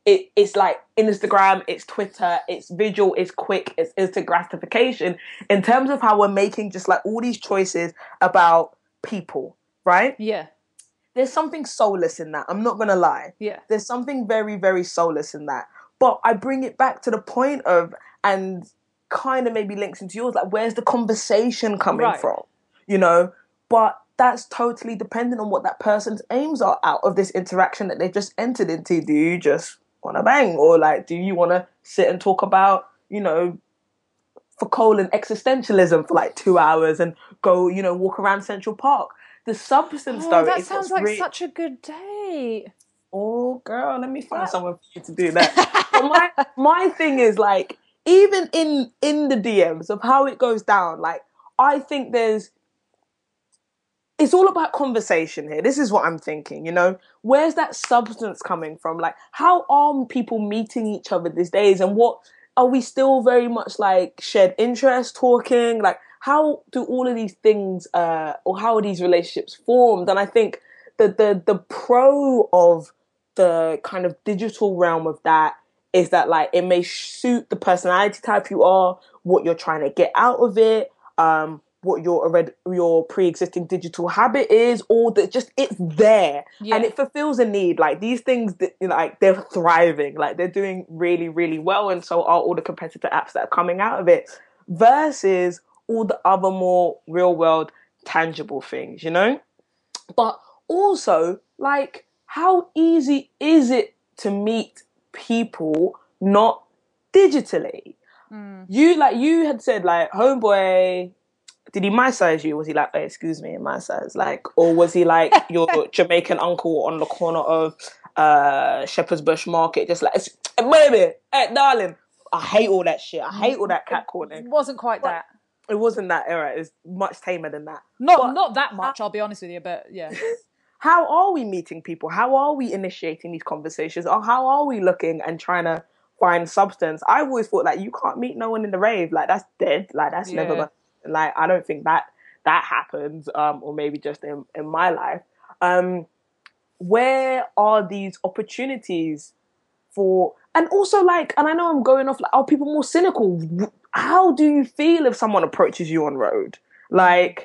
it, it's like Instagram, it's Twitter, it's visual, it's quick, it's instant gratification in terms of how we're making just like all these choices about people, right? Yeah. There's something soulless in that. I'm not going to lie. Yeah. There's something very, very soulless in that. But I bring it back to the point of, and kind of maybe links into yours, like, where's the conversation coming Right. from? You know? But that's totally dependent on what that person's aims are out of this interaction that they've just entered into. Do you just want to bang? Or, like, do you want to sit and talk about, you know, for colon existentialism for, like, two hours and go, you know, walk around Central Park? The substance, Oh, though, that is sounds what's like re- such a good date. Oh, girl, let me find What? someone for you to do that. But my my thing is, like, even in in the D Ms of how it goes down, like, I think there's, it's all about conversation here. This is what I'm thinking, you know? Where's that substance coming from? Like, how are people meeting each other these days? And what, are we still very much, like, shared interest talking? Like, how do all of these things, uh, or how are these relationships formed? And I think the, the, the pro of the kind of digital realm of that is that, like, it may suit the personality type you are, what you're trying to get out of it, um, what your already, your pre-existing digital habit is, or that just it's there. Yeah. And it fulfills a need. Like, these things, that, you know, like, they're thriving, like, they're doing really, really well, and so are all the competitor apps that are coming out of it, versus all the other more real world tangible things, you know? But also, like, how easy is it to meet people not digitally? Mm. You, like, you had said, like, homeboy, did he my size you? Was he like, oh, excuse me, my size? Like, or was he like your Jamaican uncle on the corner of uh, Shepherd's Bush Market, just like, baby, hey, darling? I hate all that shit. I hate all that catcalling. It wasn't quite But that. It wasn't that era. It's much tamer than that. Not But not that much, I'll be honest with you, but yeah. how are we meeting people? How are we initiating these conversations? Or how are we looking and trying to find substance? I've always thought, like, you can't meet no one in the rave. Like, that's dead. Like, that's Yeah. never gonna, like, I don't think that that happens, um, or maybe just in, in my life. Um, where are these opportunities for, and also, like, and I know I'm going off, like, are people more cynical? How do you feel if someone approaches you on road? Like,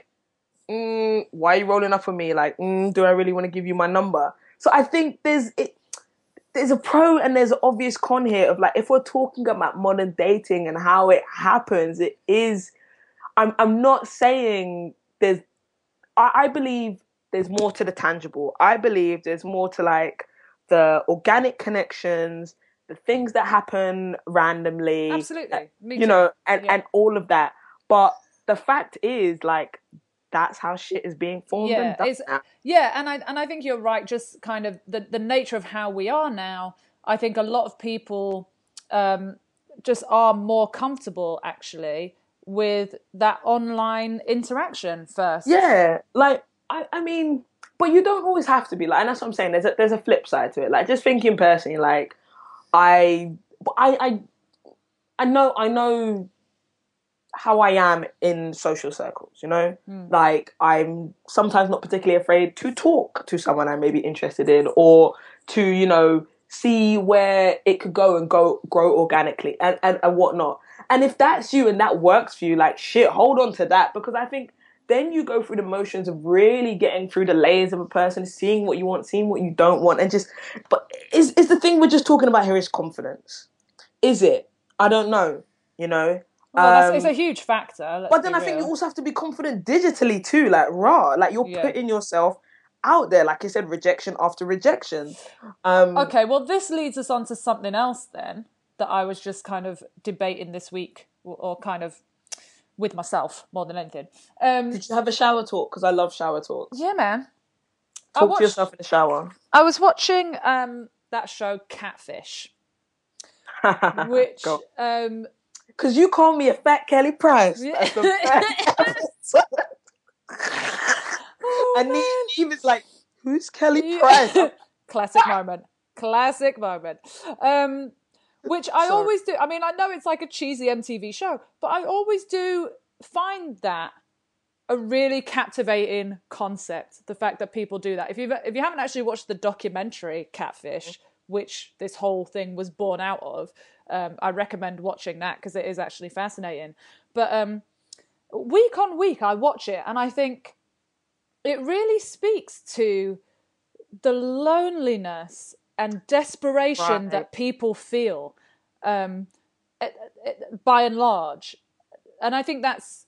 mm, why are you rolling up on me? Like, mm, do I really want to give you my number? So I think there's it, there's a pro and there's an obvious con here of, like, if we're talking about modern dating and how it happens, it is, I'm I'm not saying there's, I, I believe there's more to the tangible. I believe there's more to, like, the organic connections, the things that happen randomly. Absolutely. Me You too. know, and, Yeah. and all of that. But the fact is, like, that's how shit is being formed Yeah, and done it's, now. yeah, and I and I think you're right. Just kind of the, the nature of how we are now. I think a lot of people um, just are more comfortable actually with that online interaction first. Yeah, like, I, I mean, but you don't always have to be, like, and that's what I'm saying. There's a, there's a flip side to it. Like, just thinking personally, like, I, I, I, I know, I know how I am in social circles, you know? Mm. Like, I'm sometimes not particularly afraid to talk to someone I may be interested in, or to, you know, see where it could go and go grow organically and, and, and whatnot. And if that's you and that works for you, like, shit, hold on to that, because I think then you go through the motions of really getting through the layers of a person, seeing what you want, seeing what you don't want, and just, but is is the thing we're just talking about here is confidence. Is it? I don't know, you know? Well, that's, Um, it's a huge factor. let's but then be I think you real. also have to be confident digitally too, like, raw, like, you're Yeah. putting yourself out there, like I said, rejection after rejection. Um, Okay, well, this leads us on to something else then that I was just kind of debating this week, or, or kind of with myself more than anything. Um, Did you have a shower talk? Because I love shower talks. yeah, man. I Talk watched, to yourself in the shower. I was watching um, that show Catfish, which Go. um, Because you call me a fat Kelly Price. Yeah. That's the best. oh, And man. Neve is like, who's Kelly Yeah. Price? Classic moment. Classic moment. Um, which I Sorry. always do. I mean, I know it's like a cheesy M T V show, but I always do find that a really captivating concept. The fact that people do that. If you if you haven't actually watched the documentary Catfish, which this whole thing was born out of. Um, I recommend watching that because it is actually fascinating. But um, week on week, I watch it and I think it really speaks to the loneliness and desperation Right. that people feel um, it, it, by and large. And I think that's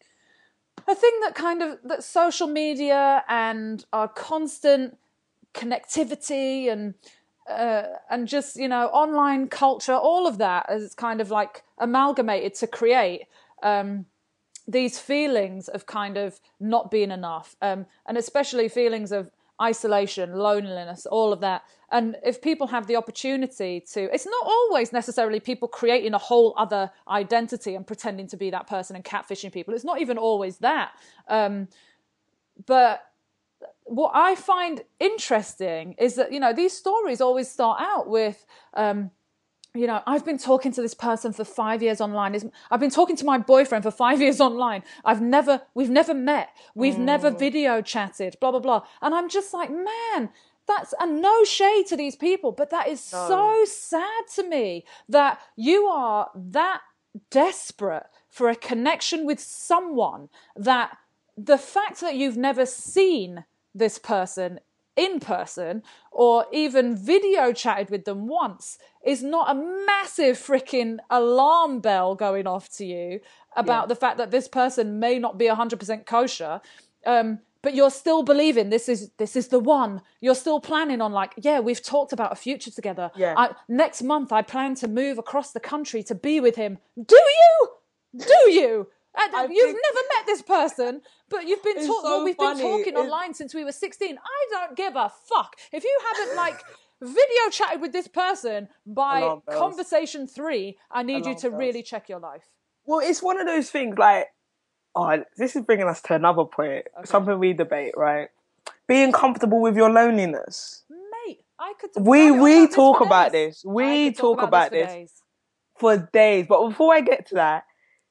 a thing that kind of, that social media and our constant connectivity and uh, and just, you know, online culture, all of that is kind of like amalgamated to create um, these feelings of kind of not being enough, um, and especially feelings of isolation, loneliness, all of that. And if people have the opportunity to, it's not always necessarily people creating a whole other identity and pretending to be that person and catfishing people. It's not even always that. Um, but what I find interesting is that, you know, these stories always start out with, um, you know, I've been talking to this person for five years online. I've been talking to my boyfriend for five years online. I've never, we've never met. We've mm. never video chatted, blah, blah, blah. And I'm just like, man, that's, and no shade to these people, but that is no. so sad to me that you are that desperate for a connection with someone that the fact that you've never seen this person in person or even video chatted with them once is not a massive freaking alarm bell going off to you about yeah. the fact that this person may not be one hundred percent kosher, um, but you're still believing this is this is the one. You're still planning on, like, yeah, we've talked about a future together. Yeah. I, next month I plan to move across the country to be with him. Do you? Do you? And I you've think... never met this person, but you've been talking. So well, we've funny. been talking it's... online since we were sixteen. I don't give a fuck if you haven't like video chatted with this person by conversation three. I need Alarm you to bells. really check your life. Well, it's one of those things. Like, oh, this is bringing us to another point. Okay. Something we debate, right? Being comfortable with your loneliness, mate. I could. We we about talk this about this. We talk, talk about, about this, this for days. for days. But before I get to that.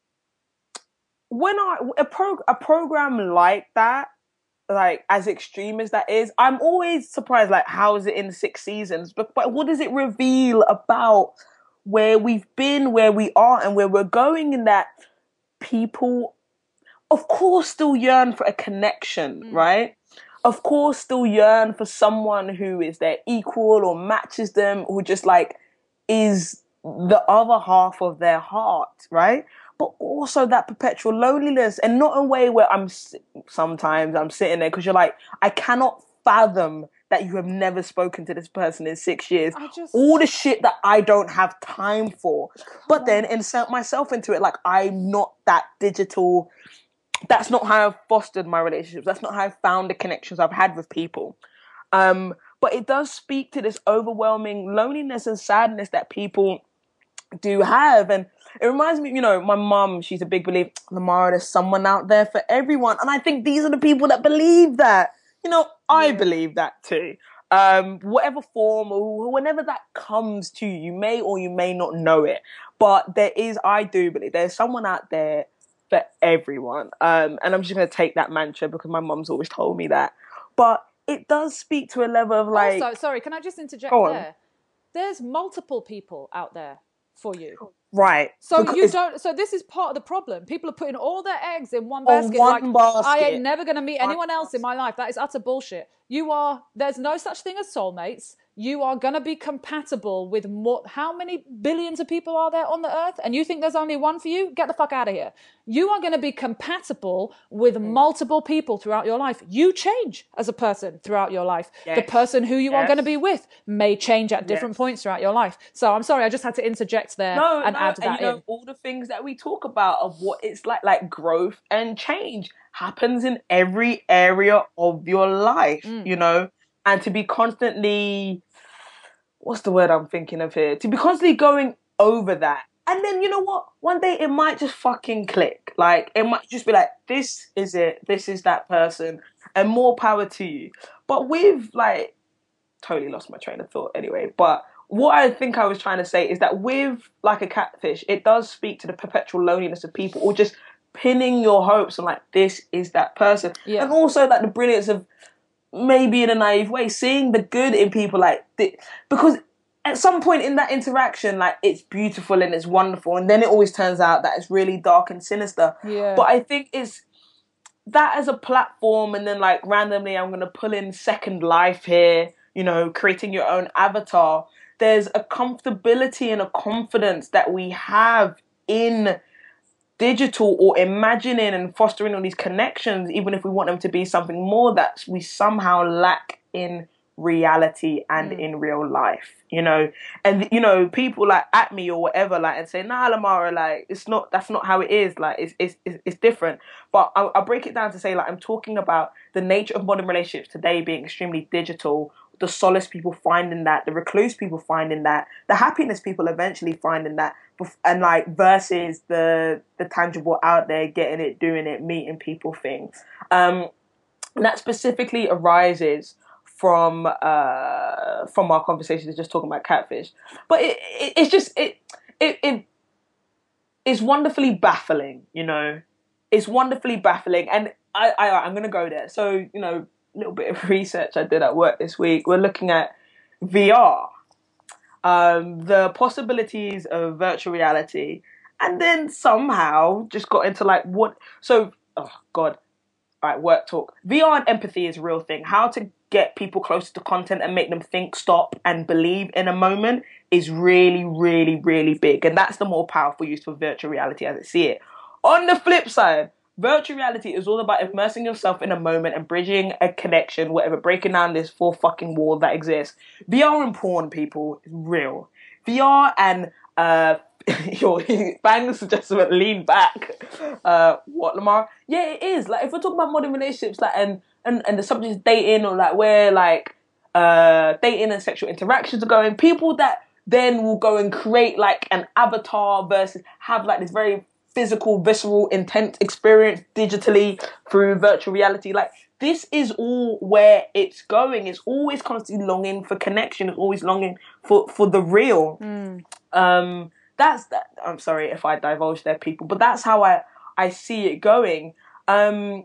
When I a pro a program like that, like as extreme as that is, I'm always surprised. Like, how is it in six seasons? But but what does it reveal about where we've been, where we are, and where we're going? In that people, of course, still yearn for a connection, mm. right? Of course, still yearn for someone who is their equal or matches them, who just like is the other half of their heart, right? But also that perpetual loneliness, and not a way where I'm sometimes I'm sitting there because you're like, I cannot fathom that you have never spoken to this person in six years. I just... All the shit that I don't have time for. Come but on. Then insert myself into it. Like, I'm not that digital. That's not how I've fostered my relationships. That's not how I've found the connections I've had with people. Um, but it does speak to this overwhelming loneliness and sadness that people do have. And it reminds me, you know, my mum, she's a big believer, Lamara, there's someone out there for everyone. And I think these are the people that believe that. You know, I yeah. believe that too. Um, whatever form or whenever that comes to you, you may or you may not know it. But there is, I do believe there's someone out there for everyone. Um, and I'm just going to take that mantra because my mum's always told me that. But it does speak to a level of like... Also, sorry, can I just interject there? There's multiple people out there for you. Right. So because you don't, so this is part of the problem. People are putting all their eggs in one basket. One like, basket. I ain't never going to meet one anyone else basket. in my life. That is utter bullshit. You are, there's no such thing as soulmates. You are going to be compatible with more, how many billions of people are there on the earth? And you think there's only one for you? Get the fuck out of here. You are going to be compatible with mm. multiple people throughout your life. You change as a person throughout your life. Yes. The person who you yes. are going to be with may change at different yes. points throughout your life. So I'm sorry, I just had to interject there no, and no, add that and, you know, in. All the things that we talk about of what it's like, like growth and change happens in every area of your life, mm. you know, and to be constantly... What's the word I'm thinking of here? To be constantly going over that. And then, you know what? One day it might just fucking click. Like, it might just be like, this is it. This is that person. And more power to you. But with, like... Totally lost my train of thought anyway. But what I think I was trying to say is that with, like, a catfish, it does speak to the perpetual loneliness of people. Or just pinning your hopes on, like, this is that person. Yeah. And also, like, the brilliance of... maybe in a naive way, seeing the good in people, like, the, because at some point in that interaction, like, it's beautiful and it's wonderful, and then it always turns out that it's really dark and sinister. Yeah. But I think it's that as a platform, and then, like, randomly I'm going to pull in Second Life here, you know, creating your own avatar. There's a comfortability and a confidence that we have in digital, or imagining and fostering all these connections, even if we want them to be something more, that we somehow lack in reality and mm. in real life, you know. And, you know, people like at me or whatever, like, and say, nah, Lamara, like, it's not, that's not how it is, like, it's it's it's, it's different. But I'll, I'll break it down to say, like, I'm talking about the nature of modern relationships today being extremely digital, the solace people find in that, the recluse people find in that, the happiness people eventually find in that, and, like, versus the the tangible out there, getting it, doing it, meeting people things. Um, and that specifically arises from uh, from our conversations just talking about catfish. But it, it it's just, it, it, it it's wonderfully baffling, you know. It's wonderfully baffling. And I, I, I'm going to go there. So, you know, little bit of research I did at work this week. We're looking at V R, um, the possibilities of virtual reality, and then somehow just got into like what. So, oh God, all right, work talk. V R and empathy is a real thing. How to get people closer to content and make them think, stop, and believe in a moment is really, really, really big, and that's the more powerful use for virtual reality as I see it. On the flip side, virtual reality is all about immersing yourself in a moment and bridging a connection, whatever, breaking down this four fucking wall that exists. V R and porn, people, is real. V R and, uh, your Bangs suggestion, lean back. Uh, what, Lamar? Yeah, it is. Like, if we're talking about modern relationships, like, and, and, and the subject is dating, or like where, like, uh, dating and sexual interactions are going, people that then will go and create, like, an avatar versus have, like, this very physical, visceral, intense experience digitally through virtual reality. Like, this is all where it's going. It's always constantly longing for connection. It's always longing for, for the real. Mm. Um, that's that. I'm sorry if I divulge there, people, but that's how I, I see it going. Um,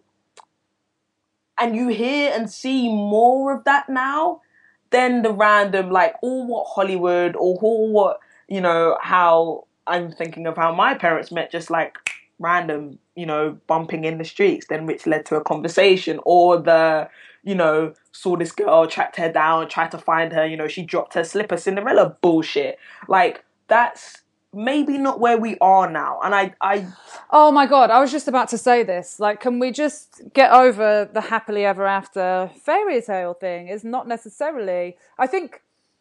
and you hear and see more of that now than the random, like, all what Hollywood, or all what, you know, how I'm thinking of how my parents met, just like random, you know, bumping in the streets, then which led to a conversation, or the, you know, saw this girl, tracked her down, tried to find her, you know, she dropped her slipper, Cinderella bullshit. Like, that's maybe not where we are now. And I, I... Oh my God, I was just about to say this. Like, can we just get over the happily ever after fairy tale thing? Is not necessarily... I think,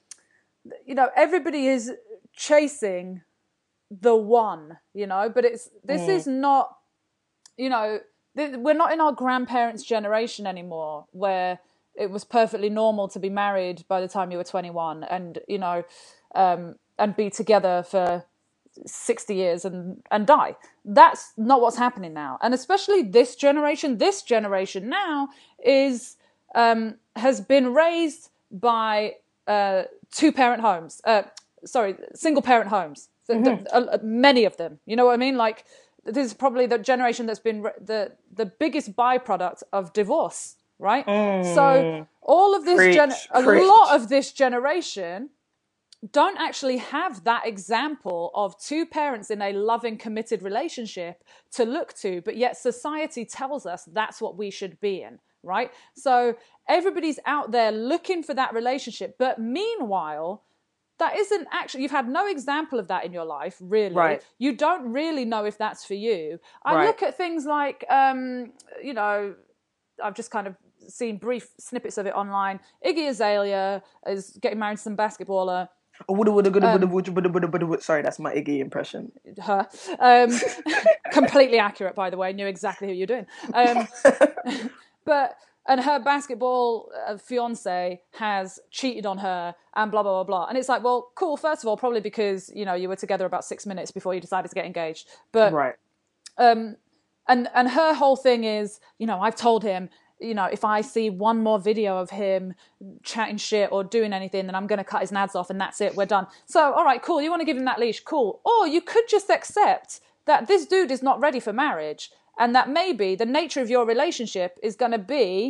you know, everybody is chasing the one, you know, but it's this mm. is not, you know, th- we're not in our grandparents' generation anymore, where it was perfectly normal to be married by the time you were twenty-one, and, you know, um, and be together for sixty years and and die. That's not what's happening now, and especially this generation. This generation now is um, has been raised by uh, two parent homes. Uh, sorry, single parent homes. Mm-hmm. The, uh, many of them, you know what I mean? Like, this is probably the generation that's been re- the the biggest byproduct of divorce, right? Mm. So all of this, preach, gen- a preach. lot of this generation don't actually have that example of two parents in a loving, committed relationship to look to, but yet society tells us that's what we should be in, right? So everybody's out there looking for that relationship, but meanwhile, that isn't actually, you've had no example of that in your life, really. Right. You don't really know if that's for you. I right. look at things like, um, you know, I've just kind of seen brief snippets of it online. Iggy Azalea is getting married to some basketballer. Woulda, woulda, woulda, woulda, woulda, woulda, woulda, woulda, woulda. Sorry, that's my Iggy impression. Her. Um, completely accurate, by the way. Knew exactly who you're doing. Um, but... And her basketball uh, fiance has cheated on her and blah, blah, blah, blah. And it's like, well, cool. First of all, probably because, you know, you were together about six minutes before you decided to get engaged. But, right. Um, and, and her whole thing is, you know, I've told him, you know, if I see one more video of him chatting shit or doing anything, then I'm going to cut his nads off and that's it. We're done. So, all right, cool. You want to give him that leash? Cool. Or you could just accept that this dude is not ready for marriage. And that maybe the nature of your relationship is going to be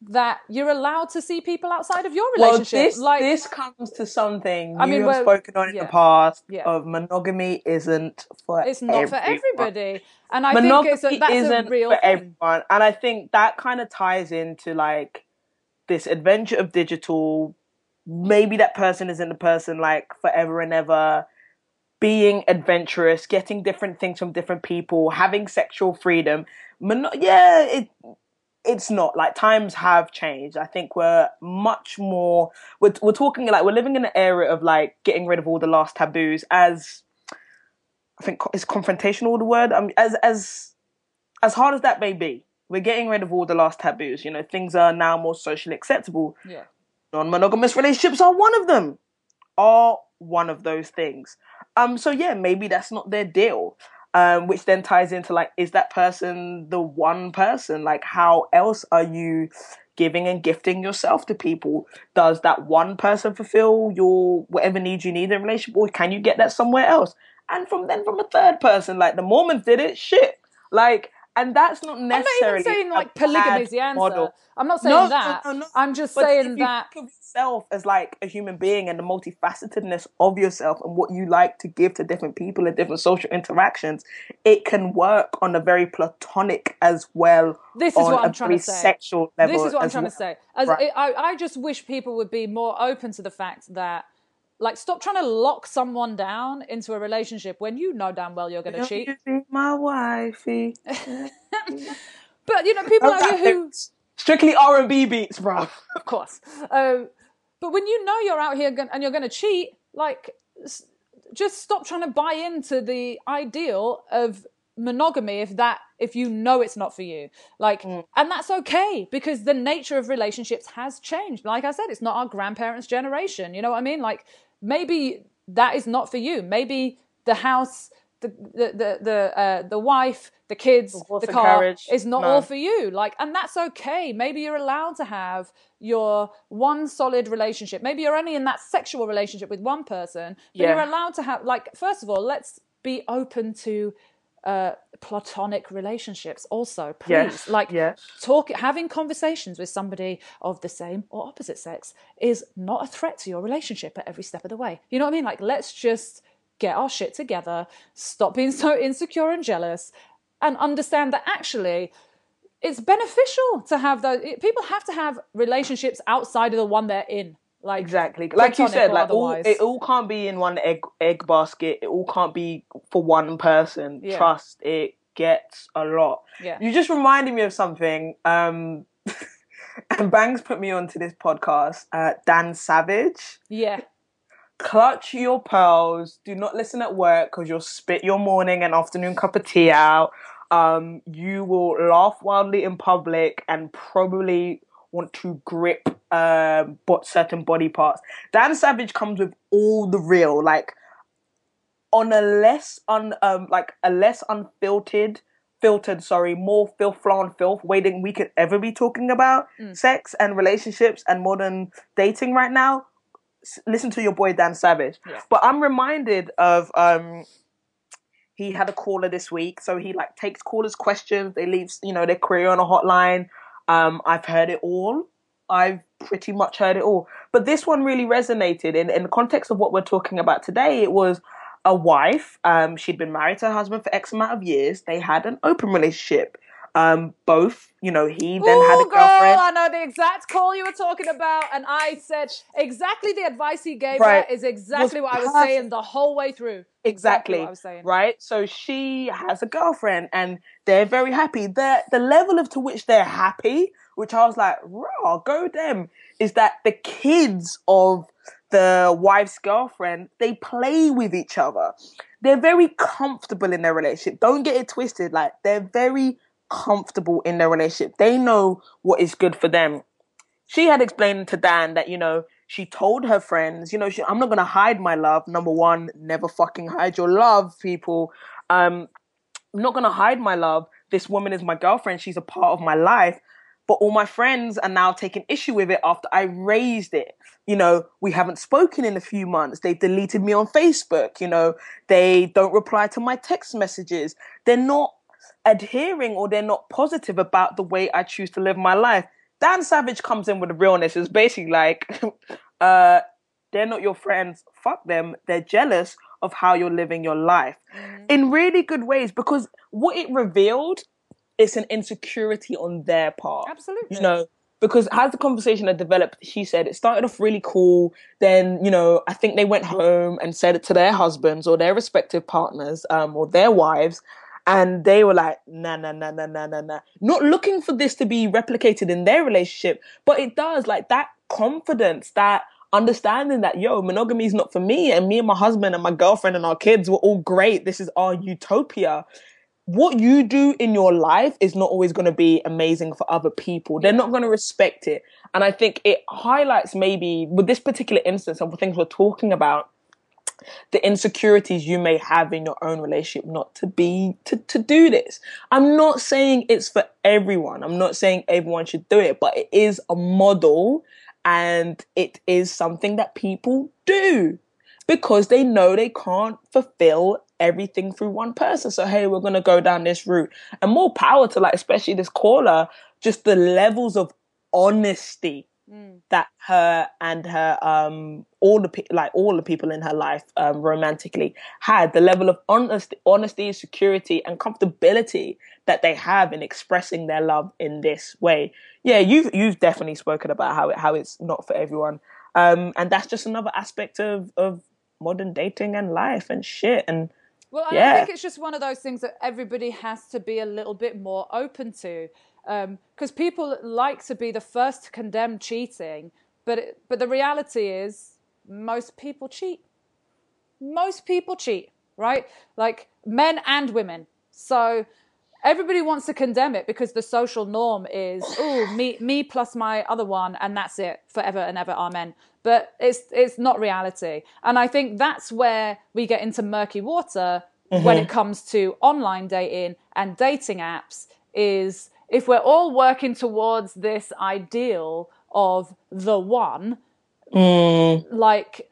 that you're allowed to see people outside of your relationship. Well, this, like this comes to something I you mean, have well, spoken on in yeah. the past Yeah. of monogamy isn't for it's not for everyone. everybody. And I Monogamy think it's a, that's isn't a real for thing. everyone. And I think that kind of ties into like this adventure of digital. Maybe that person isn't the person like forever and ever. Being adventurous, getting different things from different people, having sexual freedom. Mono- yeah, it it's not. Like, times have changed. I think we're much more we're, we're talking like we're living in an era of like getting rid of all the last taboos. As I think is confrontational the word. Um, as as as hard as that may be, we're getting rid of all the last taboos. You know, things are now more socially acceptable. Yeah. Non-monogamous relationships are one of them. Are one of those things. Um, so yeah, maybe that's not their deal. Um, which then ties into like, is that person the one person? Like, how else are you giving and gifting yourself to people? Does that one person fulfill your whatever needs you need in a relationship, or can you get that somewhere else? And from then from a third person, like the Mormons did it, shit. Like, and that's not necessarily. I'm not even saying like polygamy is the answer. Model. I'm not saying no, that. No, no, no. I'm just but saying if you that. think of yourself as like a human being and the multifacetedness of yourself and what you like to give to different people and different social interactions, it can work on a very platonic as well. This is what I'm trying to say. Sexual level. This is what I'm as trying well. to say. As Right. it, I, I just wish people would be more open to the fact that, like, stop trying to lock someone down into a relationship when you know damn well you're going to cheat. You be my wifey. But you know, people out here who strictly R and B beats, bro. Of course. Um, but when you know you're out here gon- and you're going to cheat, like, s- just stop trying to buy into the ideal of monogamy if that if you know it's not for you. Like, mm. and that's okay, because the nature of relationships has changed. Like I said, it's not our grandparents' generation. You know what I mean? Like, maybe that is not for you. Maybe the house, the the the the, uh, the wife, the kids, the, the car carriage. is not no. all for you. Like, and that's okay. Maybe you're allowed to have your one solid relationship. Maybe you're only in that sexual relationship with one person, but yeah. you're allowed to have, like, first of all, let's be open to uh, platonic relationships also, please. Yes. Like, yes. talk, having conversations with somebody of the same or opposite sex is not a threat to your relationship at every step of the way. You know what I mean? Like, let's just get our shit together, stop being so insecure and jealous, and understand that actually it's beneficial to have those. People have to have relationships outside of the one they're in. Like, exactly, like you said, like all, otherwise. it all can't be in one egg egg basket. It all can't be for one person. Yeah. Trust, it gets a lot. Yeah. You just reminded me of something. Um, and Bangs put me onto this podcast. Uh, Dan Savage. Yeah. Clutch your pearls. Do not listen at work because you'll spit your morning and afternoon cup of tea out. Um, you will laugh wildly in public and probably want to grip uh, but certain body parts. Dan Savage comes with all the real, like, on a less un um like a less unfiltered, filtered, sorry, more filth, flaw, and filth way than we could ever be talking about mm. sex and relationships and modern dating right now. Listen to your boy Dan Savage. Yeah. But I'm reminded of um. He had a caller this week, so he like takes callers' questions. They leave, you know, their query on a hotline. Um, I've heard it all. I've pretty much heard it all. But this one really resonated in, in the context of what we're talking about today. It was a wife. Um, she'd been married to her husband for X amount of years. They had an open relationship. Um, both, you know, he then Ooh, had a girl, girlfriend. I know the exact call you were talking about, and I said exactly the advice he gave right. her is exactly was what perfect. I was saying the whole way through. Exactly, exactly what I was saying. Right? So she has a girlfriend, and they're very happy. The the level of to which they're happy, which I was like, raw, go them, is that the kids of the wife's girlfriend, they play with each other. They're very comfortable in their relationship. Don't get it twisted. Like, they're very comfortable in their relationship. They know what is good for them. She had explained to Dan that, you know, she told her friends, you know, she, I'm not going to hide my love. Number one, never fucking hide your love, people. Um, I'm not going to hide my love. This woman is my girlfriend. She's a part of my life. But all my friends are now taking issue with it after I raised it. You know, we haven't spoken in a few months. They deleted me on Facebook. You know, they don't reply to my text messages. They're not adhering, or they're not positive about the way I choose to live my life. Dan Savage comes in with the realness. It's basically like, uh, they're not your friends. Fuck them. They're jealous of how you're living your life mm. in really good ways, because what it revealed is an insecurity on their part. Absolutely. You know, because as the conversation had developed, she said it started off really cool. Then, you know, I think they went home and said it to their husbands or their respective partners um, or their wives. And they were like, nah, nah, nah, nah, nah, nah, nah. Not looking for this to be replicated in their relationship. But it does, like that confidence, that understanding that, yo, monogamy is not for me, and me and my husband and my girlfriend and our kids were all great. This is our utopia. What you do in your life is not always going to be amazing for other people. They're not going to respect it. And I think it highlights, maybe with this particular instance of the things we're talking about, the insecurities you may have in your own relationship not to be, to, to do this. I'm not saying it's for everyone. I'm not saying everyone should do it, but it is a model and it is something that people do because they know they can't fulfill everything through one person. So, hey, we're going to go down this route. And more power to, like, especially this caller, just the levels of honesty mm. that her and her, um, all the, pe- like all the people in her life, um, romantically had, the level of honesty, honesty, security and comfortability that they have in expressing their love in this way. Yeah, you've, you've definitely spoken about how it, how it's not for everyone. Um, and that's just another aspect of, of modern dating and life and shit. And, Well, and yeah. I think it's just one of those things that everybody has to be a little bit more open to, because um, people like to be the first to condemn cheating, but it, but the reality is most people cheat. Most people cheat, right? Like men and women. So everybody wants to condemn it because the social norm is, oh, me, me plus my other one, and that's it, forever and ever, amen. But it's it's not reality. And I think that's where we get into murky water mm-hmm. when it comes to online dating and dating apps, is if we're all working towards this ideal of the one, mm. like,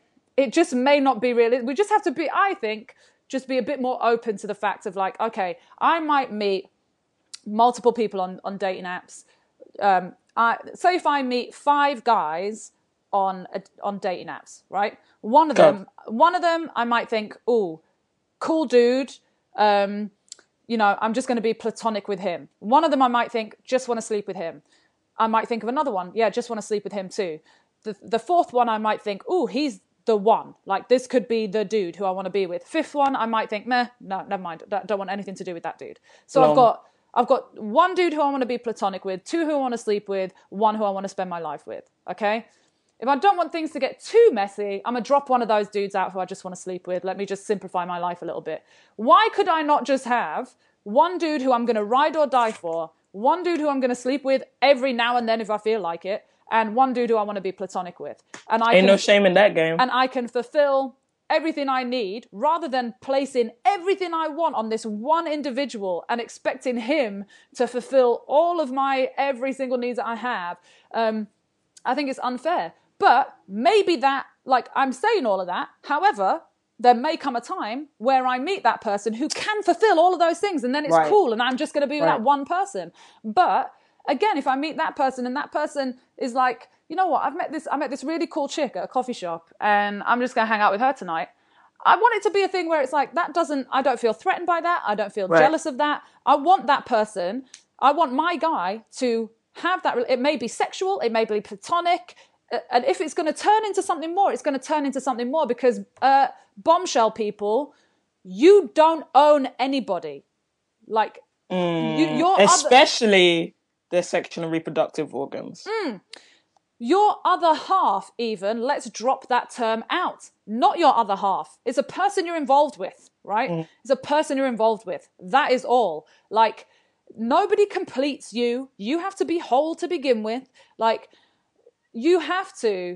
it just may not be real. We just have to be, I think, just be a bit more open to the fact of like, okay, I might meet multiple people on, on dating apps. Um, I, say if I meet five guys on a, on dating apps, right? One of them, Go. one of them, I might think, oh, cool dude. Um, you know, I'm just going to be platonic with him. One of them, I might think, just want to sleep with him. I might think of another one. Yeah, just want to sleep with him too. The the fourth one, I might think, oh, he's the one. Like, this could be the dude who I want to be with. Fifth one, I might think, meh, no, never mind. Don't, don't want anything to do with that dude. So Long. I've got I've got one dude who I want to be platonic with, two who I want to sleep with, one who I want to spend my life with. Okay? If I don't want things to get too messy, I'm going to drop one of those dudes out who I just want to sleep with. Let me just simplify my life a little bit. Why could I not just have one dude who I'm going to ride or die for, one dude who I'm going to sleep with every now and then if I feel like it, and one dude who I want to be platonic with? And I Ain't can, no shame in that game. And I can fulfill everything I need rather than placing everything I want on this one individual and expecting him to fulfill all of my every single needs that I have. Um, I think it's unfair. But maybe that, like, I'm saying all of that. However, there may come a time where I meet that person who can fulfill all of those things, and then it's right. cool, and I'm just going to be with right. that one person. But again, if I meet that person and that person is like, you know what, I've met this, I met this really cool chick at a coffee shop, and I'm just going to hang out with her tonight. I want it to be a thing where it's like, that doesn't, I don't feel threatened by that. I don't feel right. jealous of that. I want that person. I want my guy to have that. It may be sexual. It may be platonic. And if it's going to turn into something more, it's going to turn into something more, because uh, bombshell people, you don't own anybody. Like, mm, you, your especially other, their sexual and reproductive organs. Mm, your other half, even, let's drop that term out. Not your other half. It's a person you're involved with, right? Mm. It's a person you're involved with. That is all. Like, nobody completes you. You have to be whole to begin with. Like, you have to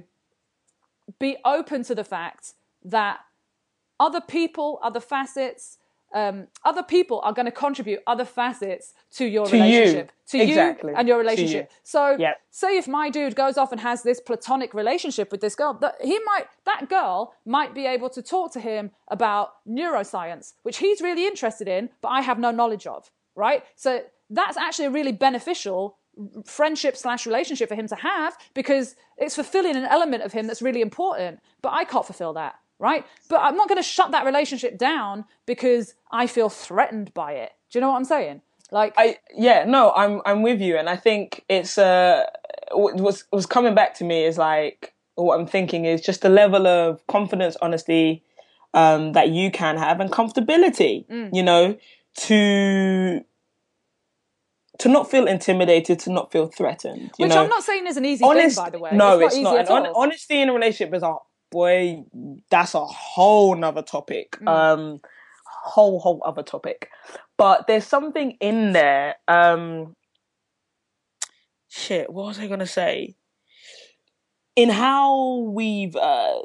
be open to the fact that other people, other facets, um, other people are going to contribute other facets to your to relationship. You. To exactly. you and your relationship. So yep. say if my dude goes off and has this platonic relationship with this girl, that he might, that girl might be able to talk to him about neuroscience, which he's really interested in, but I have no knowledge of, right? So that's actually a really beneficial friendship slash relationship for him to have because it's fulfilling an element of him that's really important. But I can't fulfill that, right? But I'm not going to shut that relationship down because I feel threatened by it. Do you know what I'm saying? Like, I yeah, no, I'm I'm with you, and I think it's uh what's what's coming back to me is like what I'm thinking is just the level of confidence, honesty, um, that you can have, and comfortability. Mm. You know, to to not feel intimidated, to not feel threatened. You Which know? I'm not saying is an easy Honest, thing, by the way. No, it's it's not. not. Easy And at on, all. honesty in a relationship is a boy. That's a whole nother topic. Mm. Um, whole whole other topic. But there's something in there. Um, shit, what was I gonna say? In how we've, uh,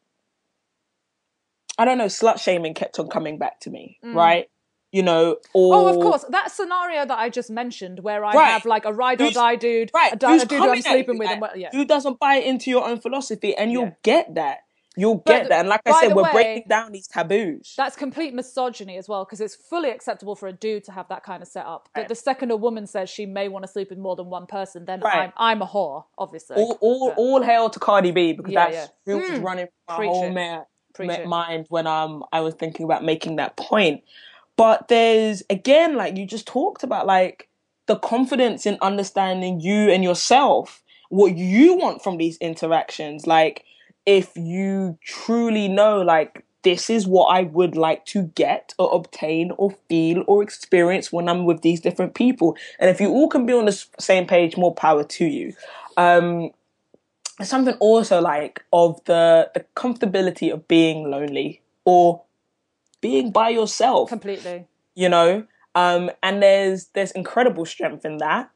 I don't know, slut shaming kept on coming back to me, mm. right? You know, or... Oh, of course. That scenario that I just mentioned where I right. have like a ride or Who's, die dude, right. a, a dude who I'm sleeping with. Like, and well, yeah. Who doesn't buy into your own philosophy? And you'll yeah. get that. You'll but get that. And like I said, we're way, breaking down these taboos. That's complete misogyny as well, because it's fully acceptable for a dude to have that kind of setup. But right. the second a woman says she may want to sleep with more than one person, then right. I'm, I'm a whore, obviously. All, all, but, all hail to Cardi B, because yeah, that's yeah. who was mm. running my Preach whole ma- ma- mind when um I was thinking about making that point. But there's, again, like you just talked about, like the confidence in understanding you and yourself, what you want from these interactions. Like, if you truly know, like, this is what I would like to get or obtain or feel or experience when I'm with these different people. And if you all can be on the same page, more power to you. Um, something also like of the, the comfortability of being lonely or being by yourself. Completely. You know? Um, and there's there's incredible strength in that.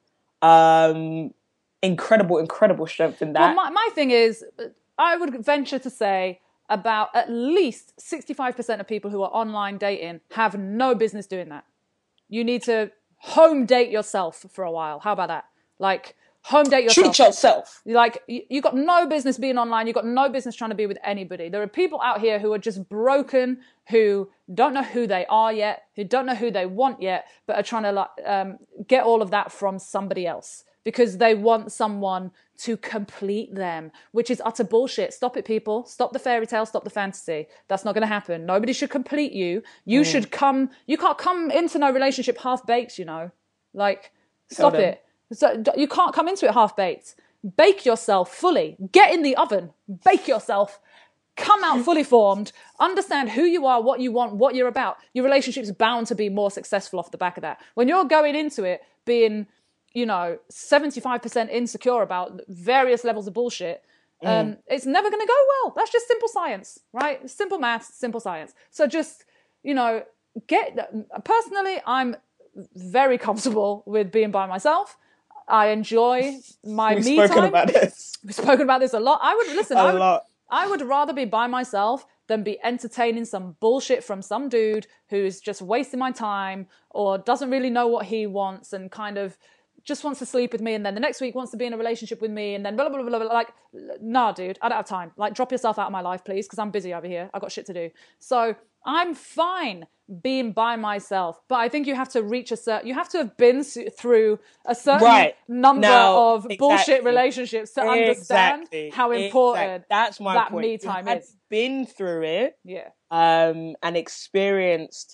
Um, incredible, incredible strength in that. Well, my, my thing is, I would venture to say about at least sixty-five percent of people who are online dating have no business doing that. You need to home date yourself for a while. How about that? Like, home date yourself. Treat yourself. Like, you, you got no business being online. You got no business trying to be with anybody. There are people out here who are just broken, who don't know who they are yet, who don't know who they want yet, but are trying to like um, get all of that from somebody else because they want someone to complete them, which is utter bullshit. Stop it, people. Stop the fairy tale. Stop the fantasy. That's not going to happen. Nobody should complete you. You mm. should come. You can't come into no relationship half baked. You know, like stop Tell it. So you can't come into it half-baked. Bake yourself fully. Get in the oven. Bake yourself. Come out fully formed. Understand who you are, what you want, what you're about. Your relationship's bound to be more successful off the back of that. When you're going into it being, you know, seventy-five percent insecure about various levels of bullshit, mm. um, it's never going to go well. That's just simple science, right? Simple maths, simple science. So just, you know, get... Personally, I'm very comfortable with being by myself. I enjoy my We've me spoken time. about this. We've spoken about this a lot. I would listen. A I would, lot. I would rather be by myself than be entertaining some bullshit from some dude who's just wasting my time or doesn't really know what he wants and kind of just wants to sleep with me and then the next week wants to be in a relationship with me and then blah, blah, blah, blah, blah. Like, nah, dude, I don't have time. Like, drop yourself out of my life, please, because I'm busy over here. I've got shit to do. So I'm fine being by myself, but I think you have to reach a certain, you have to have been through a certain right. number no, of exactly. bullshit relationships to understand exactly. how important exactly. That's my that point. me time you is. Been through it, yeah, um, and experienced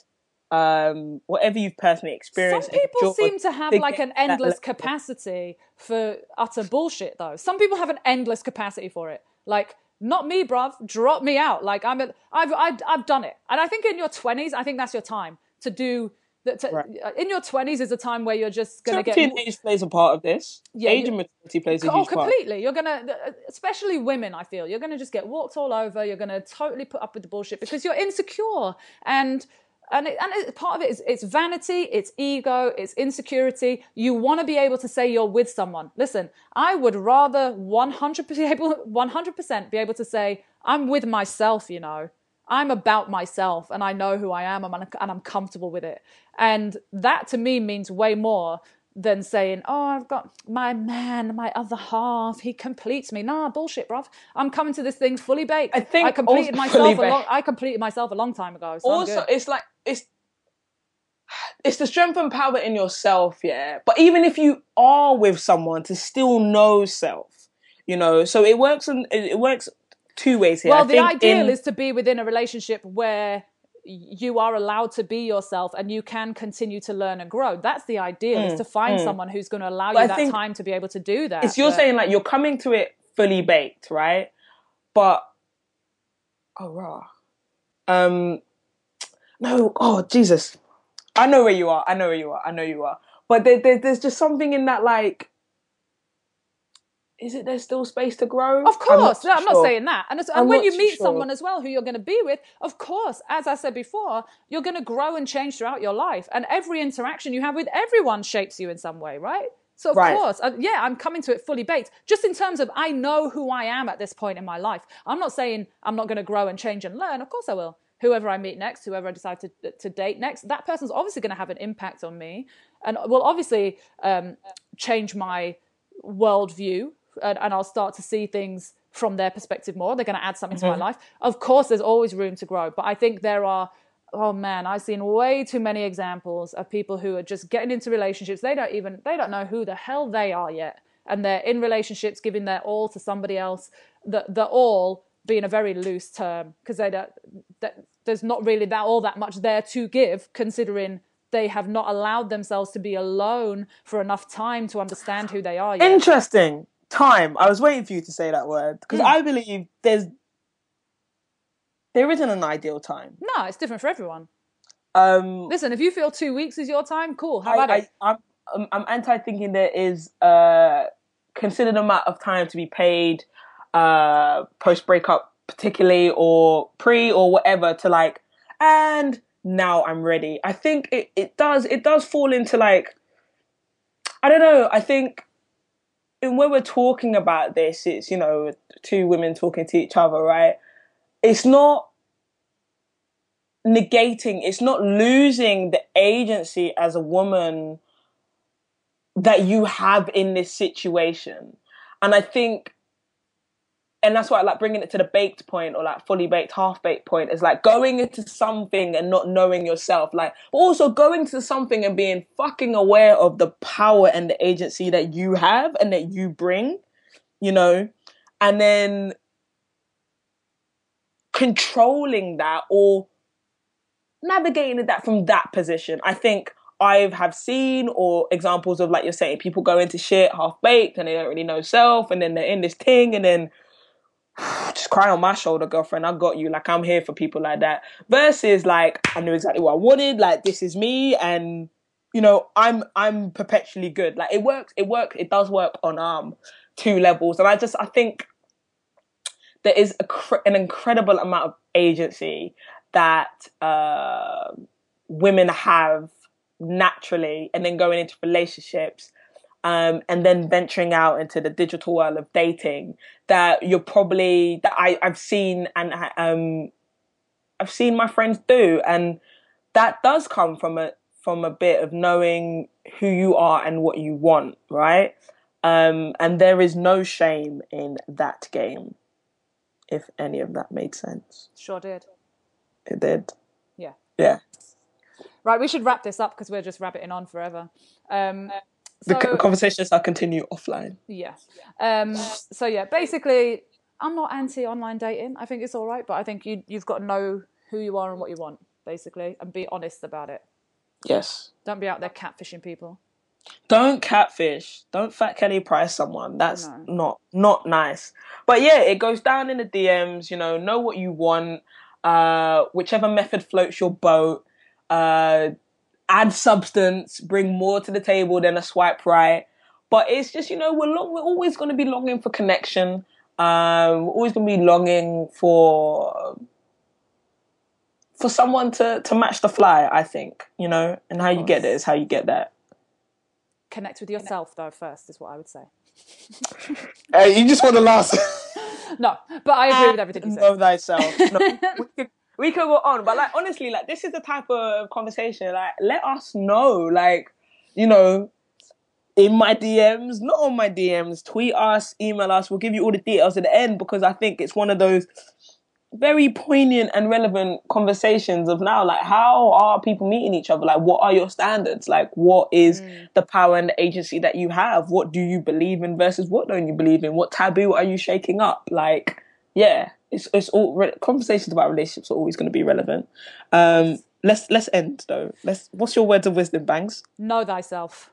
um, whatever you've personally experienced. Some people seem to have to like an endless capacity for utter bullshit, though. Some people have an endless capacity for it, like. Not me, bruv. Drop me out. Like I'm, a, I've, I've, I've done it. And I think in your twenties, I think that's your time to do. The, to, right. In your twenties is a time where you're just gonna get. Age plays a part of this. Yeah, age and maturity plays a oh, huge part. Oh, completely. You're gonna, especially women. I feel you're gonna just get walked all over. You're gonna totally put up with the bullshit because you're insecure and. And it, and it, part of it is it's vanity, it's ego, it's insecurity. You want to be able to say you're with someone. Listen, I would rather one hundred percent be able to say I'm with myself, you know. I'm about myself and I know who I am and I'm, and I'm comfortable with it. And that to me means way more than saying, oh, I've got my man, my other half, he completes me. Nah, bullshit, bruv. I'm coming to this thing fully baked. I think I completed myself a long, I completed myself a long time ago. So also, it's like, it's it's the strength and power in yourself, yeah. But even if you are with someone, to still know self, you know. So it works. In, it works two ways here. Well, I the think ideal in, is to be within a relationship where you are allowed to be yourself and you can continue to learn and grow. That's the ideal, mm, is to find mm. someone who's going to allow but you I that time to be able to do that. It's you're but... saying like you're coming to it fully baked, right? But oh raw. Um no, oh Jesus. I know where you are. I know where you are. I know you are. But there, there, there's just something in that, like, is it there's still space to grow? Of course. I'm not, no, I'm sure. not saying that. And, and when you meet sure. someone as well who you're going to be with, of course, as I said before, you're going to grow and change throughout your life. And every interaction you have with everyone shapes you in some way, right? So, of right. course, uh, yeah, I'm coming to it fully baked. Just in terms of I know who I am at this point in my life. I'm not saying I'm not going to grow and change and learn. Of course I will. Whoever I meet next, whoever I decide to, to date next, that person's obviously going to have an impact on me and will obviously um, change my worldview. And, and I'll start to see things from their perspective more. They're going to add something mm-hmm. to my life. Of course, there's always room to grow. But I think there are, oh man, I've seen way too many examples of people who are just getting into relationships. They don't even, they don't know who the hell they are yet. And they're in relationships, giving their all to somebody else. The, the all being a very loose term, because they don't, that, there's not really that all that much there to give, considering they have not allowed themselves to be alone for enough time to understand who they are yet. Interesting. Time. I was waiting for you to say that word, because mm. I believe there's there isn't an ideal time. No, it's different for everyone. Um, Listen, if you feel two weeks is your time, cool. How I, about I, it? I'm, I'm, I'm anti-thinking there is a considered amount of time to be paid uh, post-breakup, particularly, or pre or whatever, to like, and now I'm ready. I think it, it does it does fall into like, I don't know, I think and when we're talking about this, it's, you know, two women talking to each other, right? It's not negating, it's not losing the agency as a woman that you have in this situation. And I think, and that's why I like bringing it to the baked point, or like fully baked, half baked point, is like going into something and not knowing yourself, like, but also going to something and being fucking aware of the power and the agency that you have and that you bring, you know, and then controlling that or navigating that from that position. I think I have seen or examples of, like you're saying, people go into shit half baked and they don't really know self, and then they're in this thing and then just cry on my shoulder, girlfriend, I got you. Like, I'm here for people like that. Versus, like, I knew exactly what I wanted. Like, this is me, and you know, I'm I'm perpetually good. Like, it works. It works. It does work on um two levels, and I just I think there is a cr- an incredible amount of agency that uh, women have naturally, and then going into relationships. Um, and then venturing out into the digital world of dating, that you're probably, that I, I've seen and um, I've seen my friends do, and that does come from a from a bit of knowing who you are and what you want, right? Um, and there is no shame in that game, if any of that made sense. Sure did. It did. Yeah. Yeah. Right, we should wrap this up because we're just rabbiting on forever. Um, The so, conversations I'll continue offline. Yeah. Um, so yeah, basically, I'm not anti-online dating. I think it's all right, but I think you you've got to know who you are and what you want, basically, and be honest about it. Yes. Don't be out there catfishing people. Don't catfish. Don't Fat Kelly price someone. That's no. not not nice. But yeah, it goes down in the D Ms. You know, know what you want. Uh, whichever method floats your boat. Uh. Add substance, bring more to the table than a swipe right. But it's just, you know, we're long, we're always going to be longing for connection. Um, we're always going to be longing for for someone to, to match the fly, I think, you know, and how you get it is how you get that. Connect with yourself, though, first, is what I would say. Hey, you just want to last. No, but I agree with everything you said. Know thyself. No, we could, we could go on, but like, honestly, like, this is the type of conversation, like, let us know, like, you know, in my D Ms, not on my D Ms, tweet us, email us, we'll give you all the details at the end, because I think it's one of those, very poignant and relevant conversations of now, like, how are people meeting each other? Like, what are your standards? Like, what is mm. the power and the agency that you have? What do you believe in versus what don't you believe in? What taboo are you shaking up? Like, yeah, it's it's all re- conversations about relationships are always going to be relevant. Um, let's let's end though. Let's. What's your words of wisdom, Bangs? Know thyself.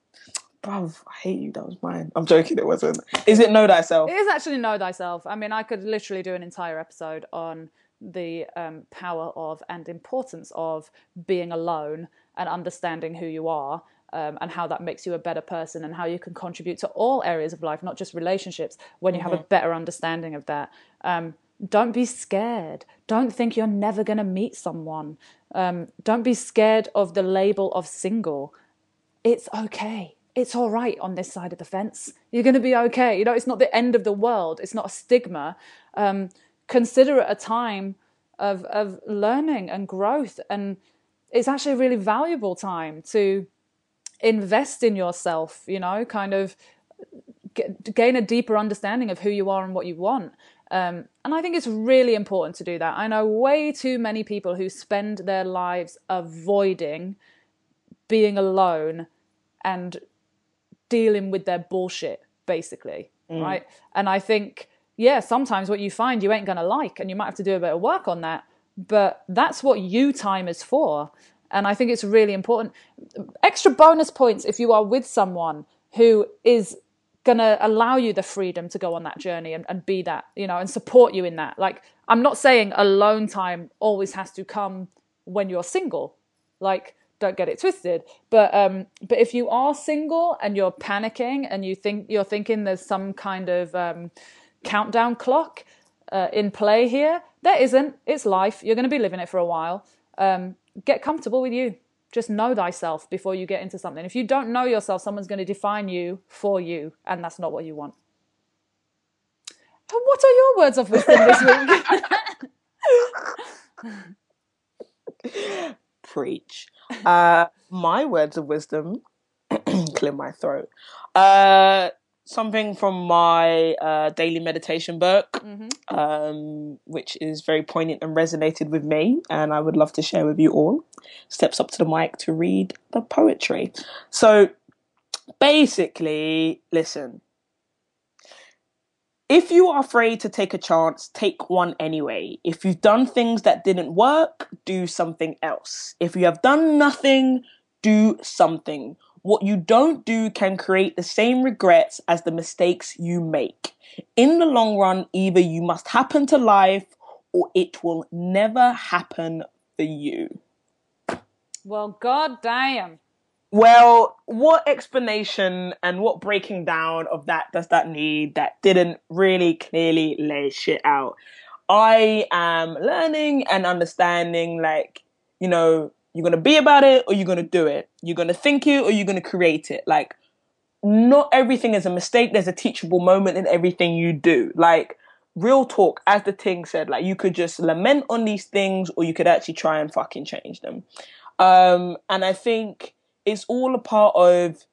Bruv, I hate you. That was mine. I'm joking. It wasn't. Is it know thyself? It is actually know thyself. I mean, I could literally do an entire episode on the um, power of and importance of being alone and understanding who you are, um, and how that makes you a better person and how you can contribute to all areas of life, not just relationships, when you mm-hmm. have a better understanding of that. Um, don't be scared. Don't think you're never going to meet someone. Um, don't be scared of the label of single. It's okay. It's all right on this side of the fence. You're going to be okay. You know, it's not the end of the world. It's not a stigma. Um, consider it a time of of learning and growth. And it's actually a really valuable time to invest in yourself, you know, kind of get, gain a deeper understanding of who you are and what you want. Um, and I think it's really important to do that. I know way too many people who spend their lives avoiding being alone and dealing with their bullshit, basically, mm. right? And I think, yeah, sometimes what you find you ain't going to like, and you might have to do a bit of work on that, but that's what you time is for. And I think it's really important. Extra bonus points if you are with someone who is going to allow you the freedom to go on that journey and, and be that, you know, and support you in that. Like, I'm not saying alone time always has to come when you're single. Like, don't get it twisted, but um, but if you are single and you're panicking and you think you're thinking there's some kind of um, countdown clock uh, in play here, there isn't. It's life. You're going to be living it for a while. Um, get comfortable with you. Just know thyself before you get into something. If you don't know yourself, someone's going to define you for you, and that's not what you want. And what are your words of wisdom this week? Preach. Uh, my words of wisdom, clear my throat. Uh, something from my uh, daily meditation book, mm-hmm. um, which is very poignant and resonated with me, and I would love to share with you all. Steps up to the mic to read the poetry. So, basically, listen. If you are afraid to take a chance, take one anyway. If you've done things that didn't work, do something else. If you have done nothing, do something. What you don't do can create the same regrets as the mistakes you make. In the long run, either you must happen to life or it will never happen for you. Well, goddamn. Well, what explanation and what breaking down of that does that need that didn't really clearly lay shit out? I am learning and understanding, like, you know, you're going to be about it or you're going to do it. You're going to think it or you're going to create it. Like, not everything is a mistake. There's a teachable moment in everything you do. Like, real talk, as the Ting said, like, you could just lament on these things or you could actually try and fucking change them. Um, and I think it's all a part of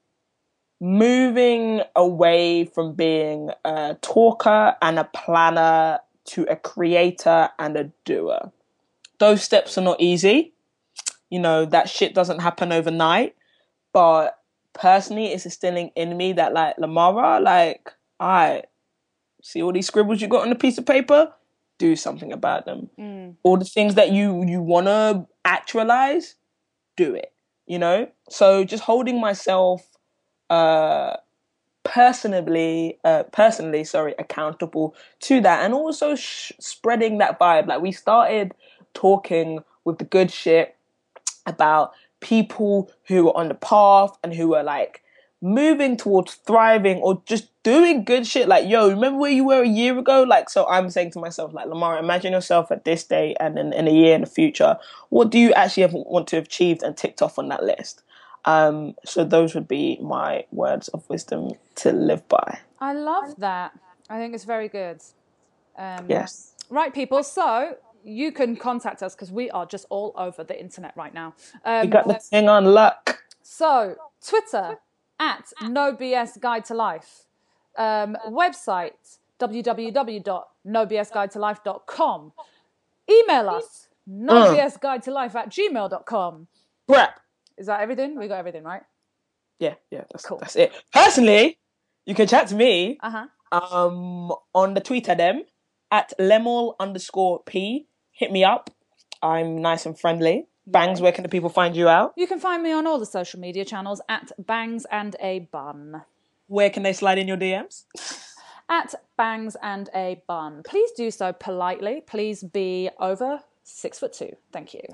moving away from being a talker and a planner to a creator and a doer. Those steps are not easy. You know, that shit doesn't happen overnight. But personally, it's instilling in me that, like, Lamara, like, alright, see all these scribbles you got on a piece of paper? Do something about them. Mm. All the things that you, you want to actualize, do it. You know, so just holding myself uh, personally, uh, personally, sorry, accountable to that, and also sh- spreading that vibe. Like, we started talking with the good shit about people who are on the path and who are like moving towards thriving or just doing good shit. Like, yo, remember where you were a year ago? Like, so I'm saying to myself, like, Lamar, imagine yourself at this day and in, in a year in the future. What do you actually have, want to have achieved and ticked off on that list? Um, so those would be my words of wisdom to live by. I love that. I think it's very good. Um, yes. Right, people. So you can contact us because we are just all over the internet right now. Um, you got the thing on luck. So Twitter at No B S Guide to Life. Um, website w w w dot no b s guide to life dot com. Email us, non B S guide to life at gmail dot com. Crap. Is that everything? We got everything, right? Yeah, yeah, that's Cool. That's it. Personally, you can chat to me Uh-huh. um on the Twitter them at lemol underscore p. Hit me up. I'm nice and friendly. Bangs, where can the people find you out? You can find me on all the social media channels at Bangs and a Bun. Where can they slide in your D Ms? At Bangs and a Bun. Please do so politely. Please be over six foot two. Thank you.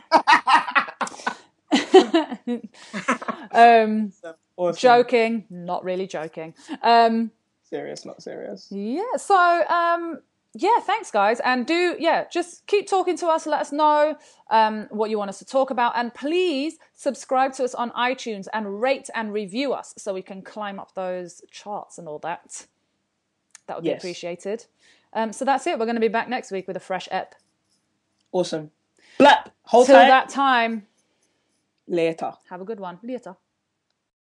um, awesome. Joking, not really joking. Um, serious, not serious. Yeah. So, um, yeah, thanks, guys, and do yeah, just keep talking to us. Let us know um, what you want us to talk about, and please subscribe to us on iTunes and rate and review us so we can climb up those charts and all that. That would be yes. appreciated. Um, so that's it. We're going to be back next week with a fresh ep. Awesome. Blap. Hold Till tight. that time. Later. Have a good one. Later.